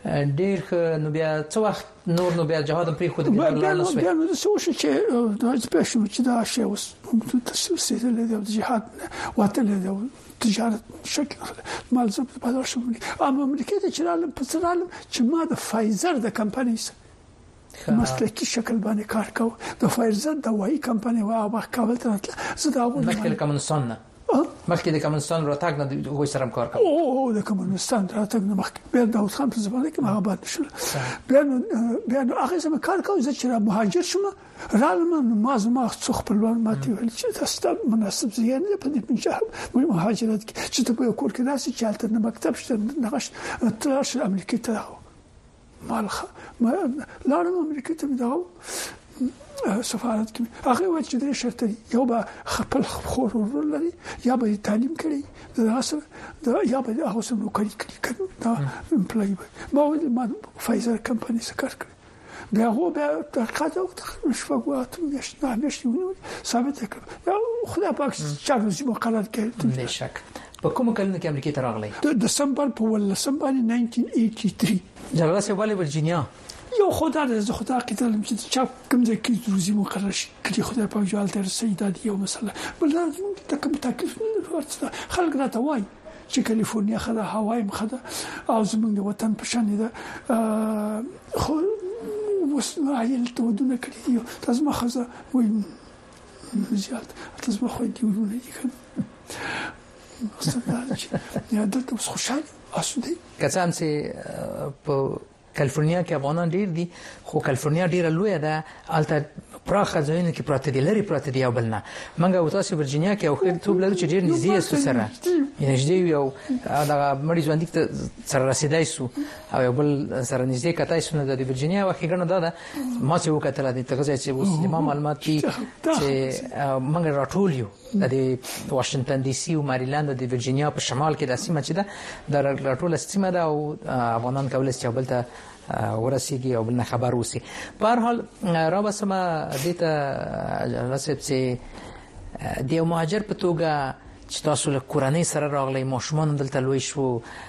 ډیر نو بیا څو وخت نور نو بیا جهاد پرې خو د الله نو بیا نو څه وشي چې دا پېښه چې دا شی اوس تاسو له جهاد وته له تجارت شکل مالزم په دغه شمول امریکا ته چرالم په سرالم چې ما د فایزر د کمپنۍ مسلکی شکل باندې کار کوم د فایزر د وای کمپنۍ وا کابل ته زه دا اول مخکې کمونستان نه مخکې د کمونستان راتګ نه دوی سره کار کوم او د کمونستان راتګ نه مخکې بیا داوود خان په زمانه کې هغه باندې شو بیا نو هغه سم کار کوم چې مهاجر شوم رالم ما زما څو خپلوان ماتي ول چې تاسو مناسب زیان په دې پنځه مهاجرت چې ته په کور کې راسي چې البته مکتب شته نغش تراش امریکا ته مالخه ما لاړم امریکا ته دا سفارت کې هغه وایي چې د شرط یو به خپل خور لري یا به تعلیم کړي دا سره دا یا به هغه سم نوکری کوي دا امپلای ما فایزر کمپنۍ سره کار کوي بیا هو بیا ترقاده شفاقات نشته ثابت کړ خدای پاک چارو مقرر کړ نشک په کوم کلونو کې امریکا ته راغلی د دسمبر په 1983 جګړه سه والي ورجینیا یو خدای زه خدای کتل چې چا کوم ځای کې روزي مقرر شي کړي خدای په جوال تر سیداد یو مسله بل دا کوم تکلیف نه ورته خلک راته وای چې کالیفورنیا خدا هواي مخده او زمونږ د وطن په شان ده خو وسنه عيل تودونه کړی یو تاسو ما خزه وای زیات تاسو ما خو دی ورونه دي کنه یا دلته خوشاله اسودي کسان چې په کالیفورنیا کې افغانان ډیر دي خو کالیفورنیا ډیره لویه ده الته پراخه ځایونه کې پراته دي لري پراته دي او بلنه منګه او تاسو ورجینیا کې او خیر ته بلل چې ډیر نږدې سو سره نږدې یو دا مړي ژوند کې سره رسیدای سو او بل سره نږدې کتای سو نه د ورجینیا واخې ګڼه دا ما چې وکړه د تغذیه چې اوس د معلومات چې منګه راټول یو د واشنگټن ډي سي او مریلند او د ورجینیا په شمال کې د سیمه چې ده د راټول سیمه ده او افغانان کولای شي بل ته ورسیږي او بل نه خبر وسی په هر حال را بسمه دته رسب چې د یو مهاجر په توګه چې تاسو له کورنۍ سره راغلی ماشومان دلته لوی شو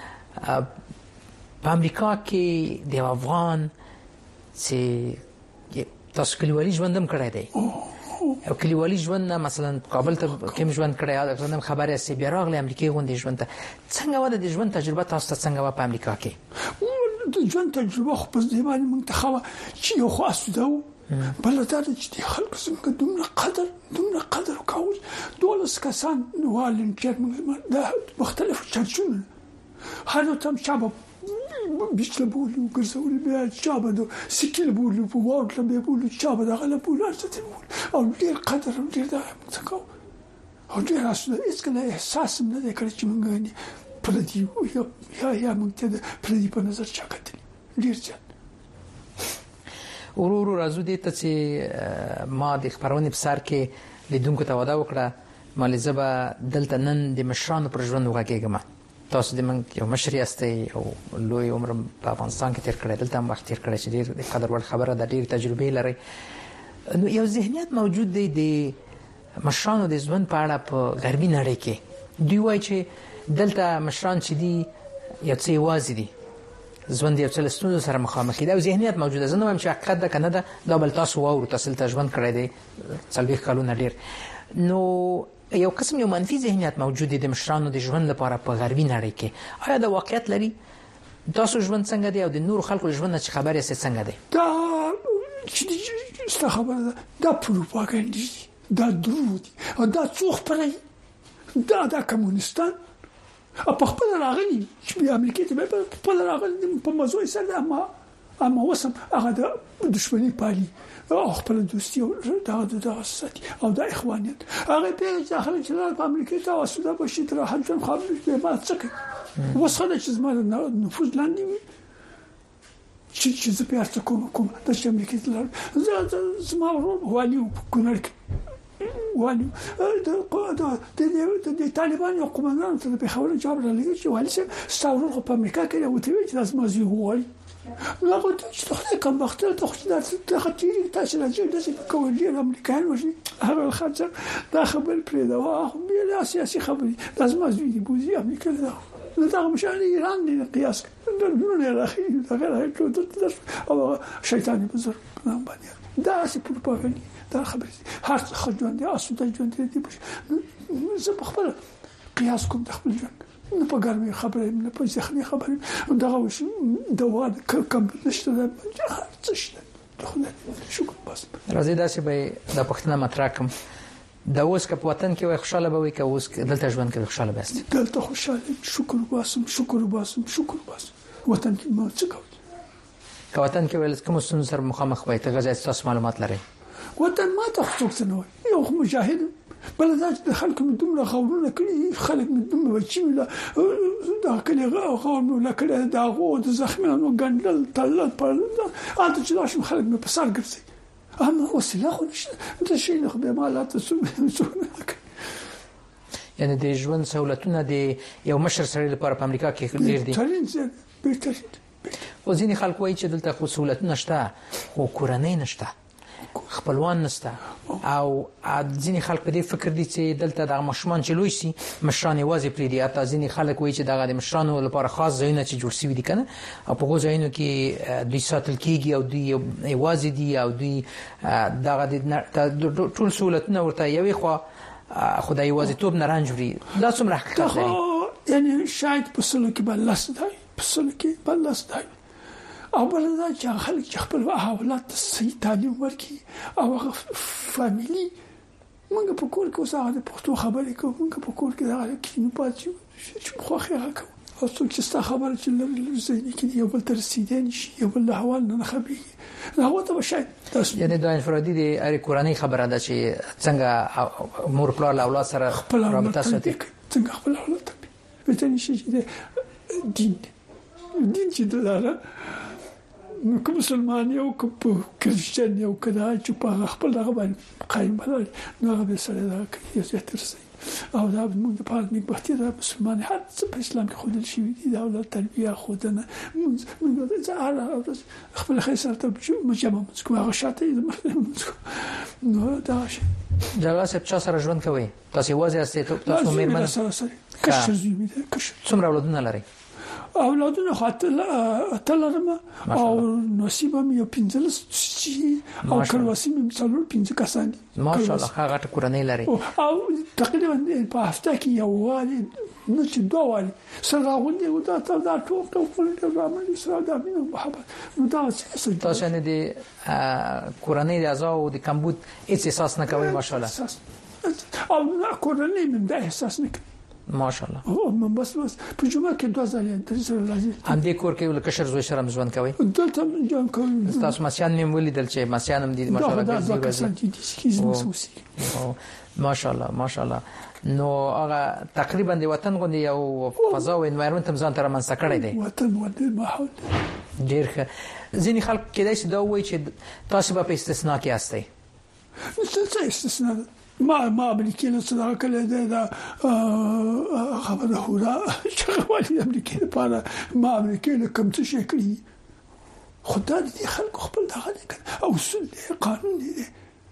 په امریکا کې د افغان چې تاسو کلیوالي ژوندم کړی دی او کلیوالي ژوند مثلا کابل ته کوم ژوند کړی دا خبره سي بیا راغلی امریکا غونډې ژوند ته څنګه و د ژوند تجربه تاسو ته څنګه و په امریکا کې د ژوند تجربه خو په دې باندې موږ ته خو چې یو خاص ده بل دا چې خلک څنګه دومره قدر کوي دولس کسان والنټیر د مختلفو چارچونو هر تم شابه بیشتر بولو ګرځول بیا شابه د سکیل بولو په ورته به بولو شابه د غلا بولو ارزته بولو او ډیر قدر ډیر دا څنګه او ډیر اصله هیڅ کله احساس نه کړی چې موږ پردي یا موږ ته پردي په نظر چاکتل ډیر ځان ورور راځو دې ته چې ما د خبرونه په سر کې لیدونکو ته وعده وکړه مالې زبا دلته نن د مشرانو پر ژوند وغږیږم تاسو د من یو مشر یاستئ او لوی عمر په افغانستان کې تیر کړی دلته هم وخت تیر کړی چې ډیر د قدر وړ خبره د ډیر تجربه لري نو یو ذهنیت موجود دی د مشرانو د ژوند په اړه په غربي نړۍ کې دوی وایي چې دلته مشران چې دي یو څه وازي دي ژوند یو څه لستونو سره مخامخ دي او ذهنیت موجوده زنه هم چې حقیقت ده کنه دا بل تاسو وو تاسو ته ژوند کړی دی څلوي کلونه ډیر نو یو قسم یو منفي ذهنیت موجود دي د مشرانو د ژوند لپاره په غربي نړۍ کې آیا دا واقعیت لري تاسو ژوند څنګه دی او د نور خلکو ژوند څخه خبرې څنګه دی دا څه خبره دا پروپاګاندا دا درود او دا څوخ پرې دا کمونستان په خپل راغلي چې په امریکا کې په خپل راغلي په موضوع سره اما وسم هغه د دښمنی پالي او خپل دوستي او دا ساتي او د اخوانیت هغه په ځاخله چې په امریکا ته وسوده بشي تر حجم خبر به ما څکه وسخه چې زما نفوذ لاندې چې زه په ارته کوم د امریکا ته زما والي کونر والي د طالبان یو قومندان ته په خبره جواب راغلی چې والي ستاورو په امریکا کې وته چې لازم ازي وایي لا قلت تخلي كم بختار تخلي تخطيري تاش الجيل لازم يكون جيل الامريكان وجي هذا الخنجر دا خبر بريده واخ بلا سياسي خبري لازم ازيد بوزي امريكا لا نو دا مشان ایران دی قیاس نه راخي دا غیر ټول او شیطانی بزرگ نام باندې دا څه پروپاګاندا دا خبره هر څه خجوند دي اسو د ژوند دي زه په خپل قیاس کوم د خپل ژوند نه په ګرمي خبره نه په ځخني خبره دا وش دوا کم نشته دا څه شته خدای شکر بس راځي دا چې به د پښتنه مطرح کوم دا اوس که په وطن کې وای خوشاله به وي که اوس دلته ژوند کې خوشاله بست دلته خوشاله شکر باسم وطن کې ما څه کوي که وطن کې ول کوم څه سره مخامخ وای ته غزا تاسو معلومات لري وطن ما ته څوک نه وای یو مجاهد بلدات د خلکو من دومره غوړونه کړی خلک من دومره چې ولا دا کله غوړونه کړی دا غو د زخمونو ګندل تل په اته چې داشم خلک په سر ګرځي اما وسیله خو نشته دا شي نه به مالات یعنی د ژوند سہولتونه د یو مشر سره لپاره په امریکا کې ډیر دي بهترین او ځینې خلک وایي چې دلته خو سہولتونه شته خو کورنۍ نشته خپلوان نشته او ځینې خلک په دې فکر دي چې دلته د مشمان چې لوی شي مشران یوازې پرې دي اته ځینې خلک وایي چې دغه د مشرانو لپاره خاص ځایونه چې جوړ شوي دي کنه او په ځایونو کې دوی ساتل کیږي او دوی یوازې دي او دوی دغه ټول سہولتونه ورته یوې خو خدای یوازې توپ نه رانجوري دا څومره حقیقت دی یعنی شاید په سلو کې بلس دی او بلدا چې خلک چې خپل اولاد ته صحیح تعلیم ورکړي او فاميلي موږ په کور کې اوسه د پښتو خبرې کوو موږ په کور کې دا کینو پاتې چې خو خیره کوو او څوک چې ستا خبره چې لږ کې یو بل تر رسیدل شي یو بل حوال نه خبري هغه ته شاید یعنی دا انفرادي د اړ کورنۍ خبره ده چې څنګه مور پلار اولاد سره رابطه ساتي څنګه خپل اولاد ته به تنه شي چې دین چې دلاره نو کوم مسلمان یو کوم کریسچن یو کدا چې په خپل دغه باندې قائم بلل نو هغه به سره دا کوي چې ترسي او دا موږ په اړه نګبختي دا مسلمان هر څه په اسلام کې خودل شي دي دا اولاد تربیه خودنه موږ زه خپل خیسر ته مجمع مسکو هغه شاته نو دا شي جګه سپ چا سره ژوند کوي تاسو وځي تاسو مېرمن سره کښ زوی څومره اولادونه لري اولادونه خاطر او نصیبم یو 15 او کلواسیم څلور 15 کسان ماشاءالله هغه کورنۍ لري او تقریبا په هفته کې یو والی نو چې دوه والی سره غونډه و دا ټول د عمل سره د امین محبت نو دا څه تاسو نه دي کورنۍ د ازا او د کمبود هیڅ احساس نه کوي ماشاءالله او کورنۍ من دا احساس نه کوي ماشاءالله او من بس په جمعه کې دوه ځله درس لازم هم دې کور کې ول کشر زوی سره ژوند کوي دلته ژوند کوي تاسو مسیان نیم ولیدل چې مسیان هم دي ماشاءالله نو هغه تقریبا د وطن غوندي یو فضا او انوایرمنت هم ځان تر منځ کړی دی وطن ودی ماحول ډیر ځینې خلک کېدای شي دا وایي چې تاسو په استثناء کې یاستئ څه استثناء ما امریکای له صداقت کله دا خبره هورا چې غواړي امریکای لپاره ما امریکای له کوم څه شکلی خدای دې خلکو خپل دغه او اصول قانون دي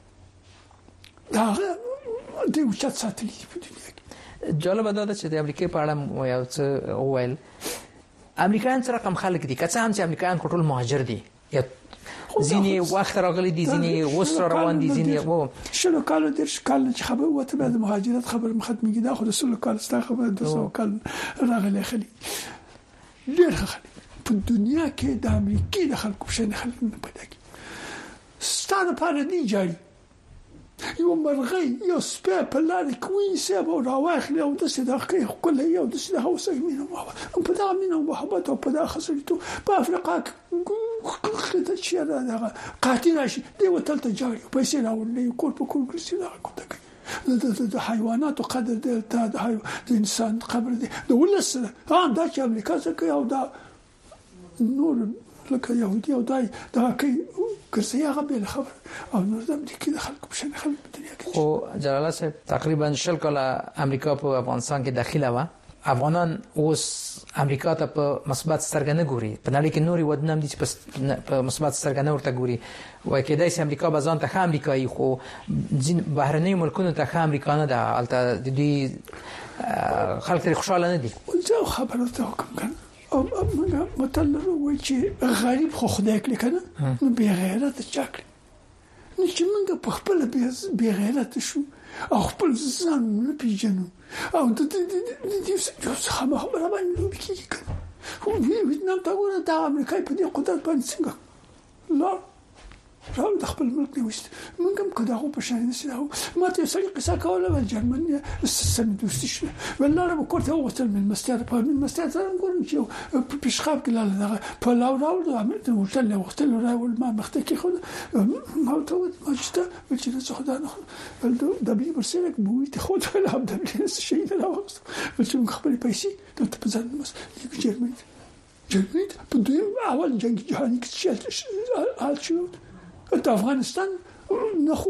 دا د وچات ساتلی په دنیا کې جالب ده چې د امریکای په اړه یو څه وویل امریکایان سره کوم خلک دي کڅه هم چې امریکایان ټول مهاجر دي یا ځینې وخت راغلي دي ځینې وس روان دي ځینې وو شلو کال د شکل چې خبر وته د مهاجرت خبر مختمي دا خو د سلو کال ستا خبر د سلو کال راغلي خلی ډېر خلک په دنیا کې د امریکای د خلکو شنه خلک نه پیدا کی ستاره په دې جاري یو مرغۍ یو سپه په لار کوي سبا او راوخلی او د صداقت خپل یو د صداقت اوسه مینه او په دا مینه او محبت او په دا خسرتو په افریقا کې د چیرې دا قاتل شي دی وتل ته جاري پیسې راولې کور په کور ګرځي دا کوته د حیوانات قدر د انسان قبر دی د ولسه دا چې امریکا څخه او دا نور لکه يهودي او دای دا کوي ګرځي هغه به خبر او نور زم دي کې خلک په شان خلک په دنیا کې خو جلاله صاحب تقریبا شل کاله امریکا په افغانستان کې داخله و افغانان اوس امریکا ته په مثبت سترګه ګوري په نړۍ کې نوري ودنم دي چې په مثبت سترګه ورته ګوري وای کېدای شي امریکا بازان ته امریکایي خو ځین بهرنۍ ملکونو ته امریکا نه ده البته د خلک ترې خوشاله نه دي. زه خبره ته کوم کنه او موږ متل وایي چې غریب خو خدای کړی کنه نو بی غیرت چاکړي نو چې موږ په خپل بی غیرت شو او خپل ځان نه پیژنو او د دې څه خبره باندې نو کیږي کنه ویتنام ته ګوره دا امریکای په دې قدرت باندې څنګه لا راو د خپل ملک نه وست موږ هم کداغه په شان نشو ما ته سړي قصه کوله ول جرمني سم دوستي شو والله ما كنت اوصل من المستعد من المستعد نقول نشوف بيشخاب كلا لا فلاو راو عملت وصل وقت له راو ما مختكي خد ما توت ما جتا قلت له خد انا ده بي برسلك بوي تاخد لا ده شيء لا وقت قلت له خبري بايسي قلت بزن بس جرمني بدون اول جنگ جهانی که شو انت افغانستان نخو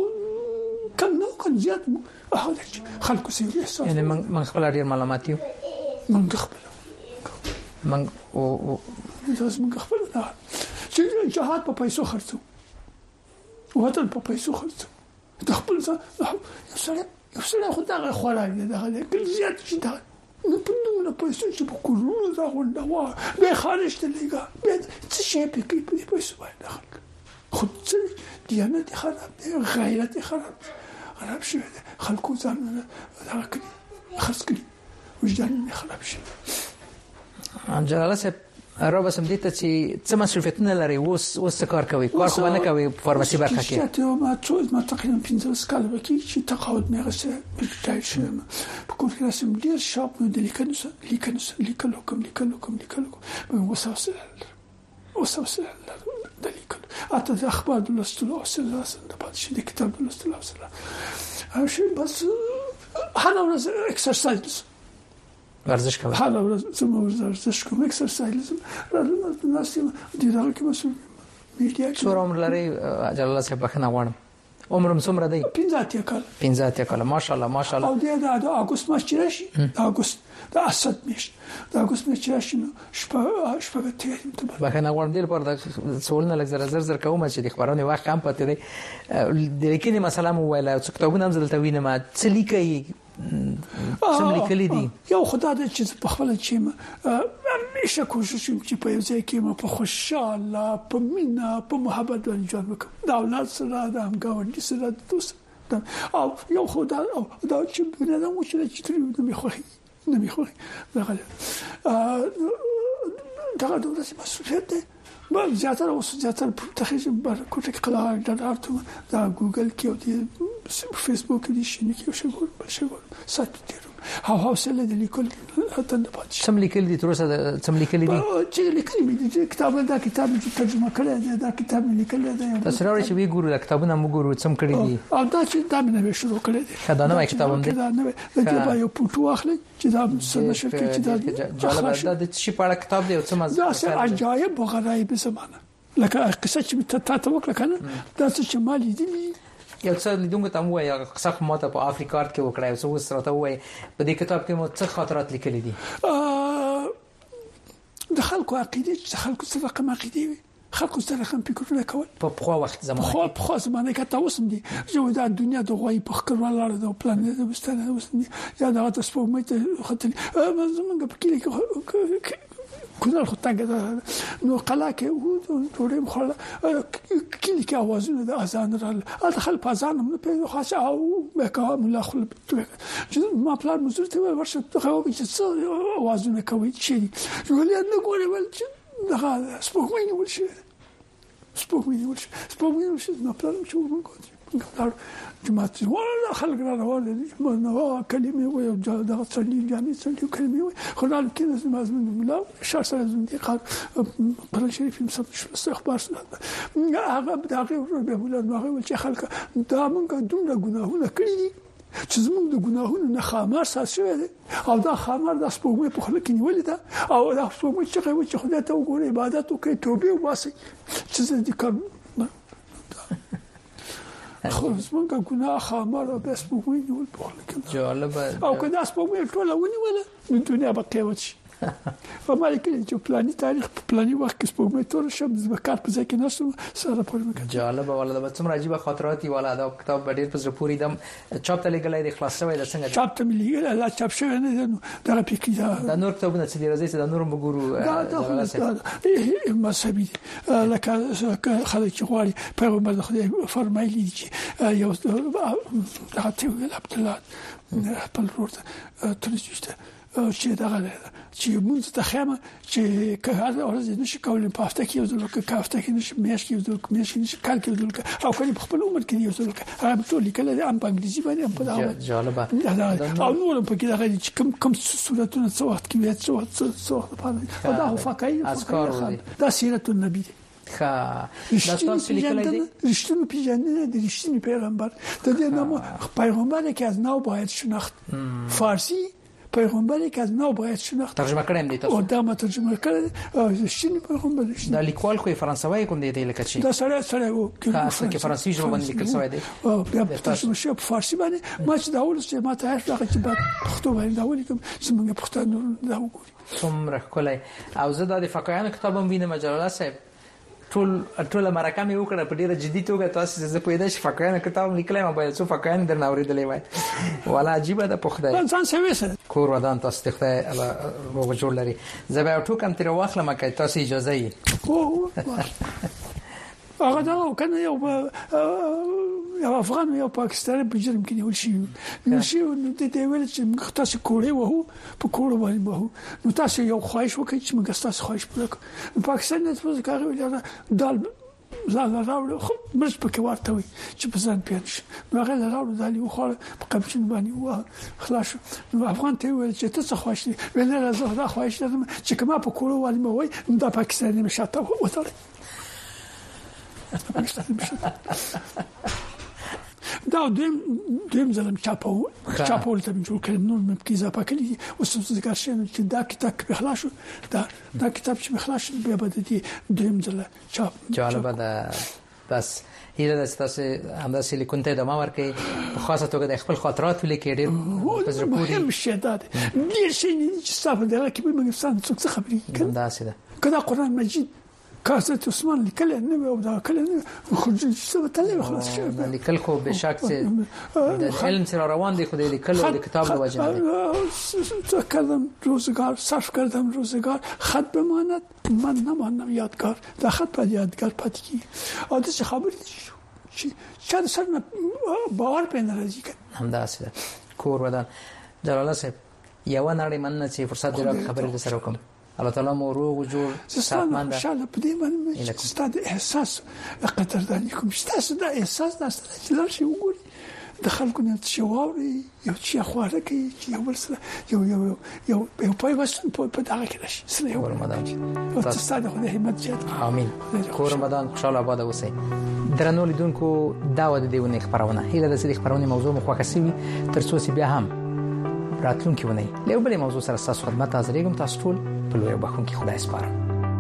كان زياد خلقوا سيري احساس يعني من خپل ډیر معلومات یو من خپل من او لازم من خپل نه چې جهاد په پیسو خرڅو وطن په پیسو خرڅو د خپل ځان یو سره خدای خوراک ده کله زیات شي ده نو په نومه پیسو چې په کورونو دا غونډه به خارج ته لګا به څه شي په کې په پیسو باندې خود دیانت خراب غیرت خراب شده خلکو ځان خرڅ کړي وجدان خراب شي. جلاله صاحب را بسم دې ته چې څه مسؤلیتونه لري اوس کار کوي کار خو نه کوي فارماسي برخه کې ما تقریبا 15 کال وکړ چې تقاعد مې غوښته بلټای شم په کور کې رسم ډیر شاپ نو د لیکنو کوم وسوسه دلیکل حتی د اخبار د لوستلو حوصله د پاتې د کتاب د لوستلو حوصله او شي بس هر ورځ اکسرسایز ورزش کوم هر ورځ زما ورزش کوم اکسرسایز راځم ناستم د دغه کې مسؤل میډیا څو عمر لري جلاله صاحب بخنه غواړم عمرم څومره دی 15 کال ماشاءالله او د اگست ماش راشي د اسد میش د اگست میش راشي شپه ته بخنه غواړم دل پر د سوالونه لږ زر کوم چې د خبرونه وخت کم پاتې دی د لیکنې مثلا مو ویل چې کتابونه هم زلته وینم څه لیکي څه لیکلي دي یو خدای دې چې په خپل چې همیشه کوشش کوم چې په یو ځای کې ما په خوشاله په مینا په محبت باندې ژوند وکړم د اولاد سره د همګاونډي سره د دوست او یو خدای او دا چې بنه مو چې نه میخوي دغه د مسؤلیت ده با زیاتره تخریج بر کوټه قلعه د ارتو دا ګوګل کې او د فیسبوک کې شنو کې شګور سات تیرو حوصله د لیکل حتی نه پاتې سم لیکل دي تر اوسه سم لیکل دي چې لیکل دي کتاب چې ترجمه کړی دا کتاب لیکل دی تاسو راوړئ چې وی ګورو د کتابونه مو ګورو سم کړی دي او دا چې دا نه شروع کړی دي دا نه کتاب هم دي دا نه د یو پټو اخلي چې دا سم شرکت چې دا جالب د شي په اړه کتاب دی او څه مزه دا عجایب او غرایب زمانه لکه قصه چې ته وکړه کنه دا چې مالي دي یو څه لیدونکو ته مو یا قصه ماته په افریقا کې وکړای او څه سره ته وای په دې کتاب کې مو څه خاطرات لیکلي دي د خلکو عقیده چې خلکو سره رقم عقیده وي خلکو سره رقم فکرونه کول په خو وخت زمانه په خو زمانه کې تاسو دي چې دا دنیا د غوي په خکر ولاړ د پلانټ د وستانه وسني یا دا تاسو په مې ته خاطر زمونږ په کې کله خو څنګه نو قلا کې و ټوله مخاله کلی کې اوازونه د اذان رال ادخل په اذان نه په خاصه او مکه مولا خپل چې ما پلان مزور ته ورشه ته خو چې څه اوازونه کوي چې ولې نه ګوري ول چې دا سپوږمۍ ول شي سپوږمۍ ول شي ما پلان چې ورغوځي جماعت ولا خلق ولا ما كلمه ويا دا صلي جامع صلي كلمه خلال كده لازم لا شهر لازم دي قال قرآن شريف مسطش الاستخبار هغه بداغه ربي ولاد ما غوي چې خلق دا مونږ دومره ګناهونه کړی دي چې زموږ د ګناهونو نه خامار ساتل دي او دا خامار د سپوږمۍ په خلک کې نیولې ده او دا سپوږمۍ چې خدای ته وګوري عبادت وکړي توبه وباسي چې دې کار خو زمونږ ګناه خامار او سپوږمۍ نیول په خلک کې جالب او کله سپوږمۍ ټوله ونیوله د دنیا په قیامت شي ولی که پلانی تاریخ پلانی وخت کې سپوږمۍ تور شم د کار په ځای کې نشم سره پورې مکه جالب ولدا څومره عجیب خاطراتي ولدا کتاب ډیر په زړه پوری دم چاپ ته لګلای د خلاص شوی د څنګه چاپ ته ملي لا چاپ شوی نه دا په کې دا نور کتابونه چې راځي دا نور وګورو دا مذهبي لکه خلک چې غواړي پیغمبر خدای فرمایلی چې یو عبد الله په ورته ترڅو چې دا چې موږ ته خیمه چې کله ورځ نشي کولای په هفته کې یو ځل کې هفته کې نشي میاشت کې یو ځل کې میاشت نشي کال کې یو ځل او کله په خپل عمر کې یو ځل هغه ټول لیکل دي په انګلیسي باندې هم په دا جالبه او نور په کې دا چې کوم صورتونه څو وخت کې وي څو په دا فقای دا سیرت النبی خا دا تاسو لیکلای دي رښتینی پیژندنه د رښتینی پیغمبر د دې نامو پیغمبر کې از نو باید شناخت فارسی پیغمبری که از نو باید شناخت ترجمه کردیم دی تاسو دا ما ترجمه کړل رښتینی پیغمبر دا لیکوال خو فرانسوي کوم دی لکه چې دا سره وو کې فرانسوي ژبه باندې لیکل شوی دی بیا تاسو شو په فارسی باندې ما چې دا ولس ما ته هیڅ هغه چې بعد پښتو باندې دا ولیکم چې موږ پښتون دا وګورو څومره کولای او زه د فقایانو کتابم وینم جلال صاحب ټول مرکه مې وکړه په ډیره جدي توګه تاسو زه پیدا شي فقایانو کتاب لیکلم او باید څو فقایان درنه اوریدلې وای ولا عجیب ده په خدای ځان سوي کور ودان تاسو ته خدای الله جوړ لري زه به ټوکم تر واخلم که تاسو اجازه یې هغه دا کنه یو افغان یو پاکستاني په جرم کې نیول شي نو د دې ویل چې تاسو کوړې وو په کوړو باندې وو نو تاسو یو خواهش وکړئ چې موږ تاسو خواهش وکړو نو پاکستان نه تاسو کار ویل دال لا راوړو خو مرز پکې ورته وي چې په ځان پیښ نو هغه راوړو دالي خو په قبشن باندې و خلاص نو افغان ته ویل چې تاسو خواهش ویل نه زه خواهش لرم چې کما په کوړو باندې وای نو دا پاکستاني مشاته وته دا دویم ځلم چاپول ته جوړ کړم نو مې کې اضافه کړی او څه ذکر شوی چې دا کتاب په خلاص دا کتاب چې خلاص بیا به د دویم ځل چاپ جالبه ده بس هیله ده تاسو همداسې لیکونته د ما ورکه په خاصه توګه د خپل خاطرات ولیکې ډېر مهم شي دا ډېر شي چې تاسو دغه کې به موږ څه خبرې کوي دا سي ده کله قرآن مجید کاسه عثمان لیکل نه او دا کله خو څه وتلې خلاص شو لیکل خو به شک چې د علم سره روان دي خو د لیکل او د کتاب له وجه نه کردم روزگار صرف کردم روزگار خط بماند من نمانم یادگار دا خط پر یادگار پاتې کی او د څه خبرې چې سره باور پې نه راځي همداسې کور ودان جلال صاحب یو نړۍ من چې فرصت درک خبرې سره وکم الله تعالی مو روغ او جوړ صحتمند ان شاء الله په دې باندې ستاسو احساس قدردانی کوم ستاسو د احساس چې لږ وګوري د خلکو نه شواوري یو چې خواره کوي چې یو بل سره یو پای واسه په دغه کې راشي سره یو رمضان تاسو ته خدای همت زیات امين خو رمضان خوشاله آباد اوسئ درنو لیدونکو دا و د دیونه خبرونه هیله د دې خبرونه موضوع مخوکه سوي ترڅو چې بیا هم راتلونکي ونی له بل موضوع سره تاسو خدمت حاضرېږم تاسو ټول په لوی بخون کې خدای سپارم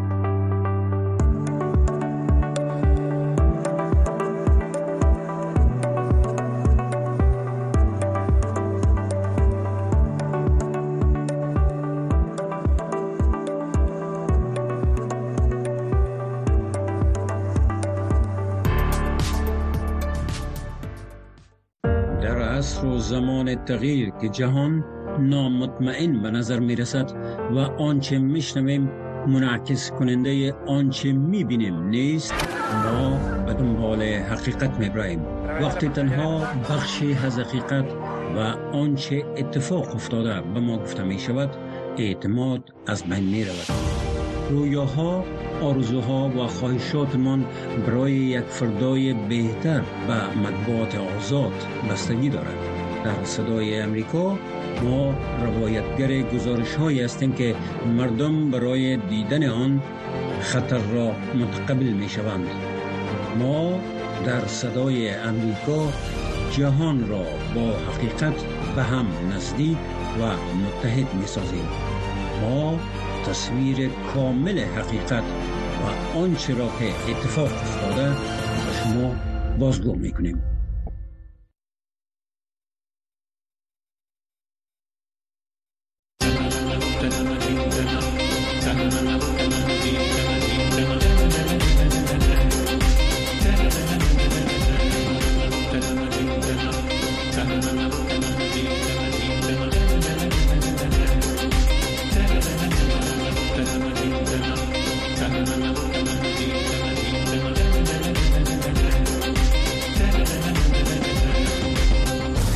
در عصر و زمان تغییر که جهان نامطمئن به نظر می رسد و آنچه می شنویم منعکس کننده آنچه می بینیم نیست، ما به دنبال حقیقت می براییم. وقتی تنها بخشی از حقیقت و آنچه اتفاق افتاده به ما گفته می شود، اعتماد از بین می رود. رویاها، آرزوها و خواهشاتمان برای یک فردای بهتر و مطبوعات آزاد بستگی دارد. در صدای امریکا ما روایتگر گزارش‌هایی هستیم که مردم برای دیدن آن خطر را متقبل می‌شوند. ما در صدای امریکا جهان را با حقیقت به هم نزدیک و متحد می‌سازیم. ما تصویر کامل حقیقت و آنچه را که اتفاق افتاده به شما بازگو می‌کنیم. Thank you.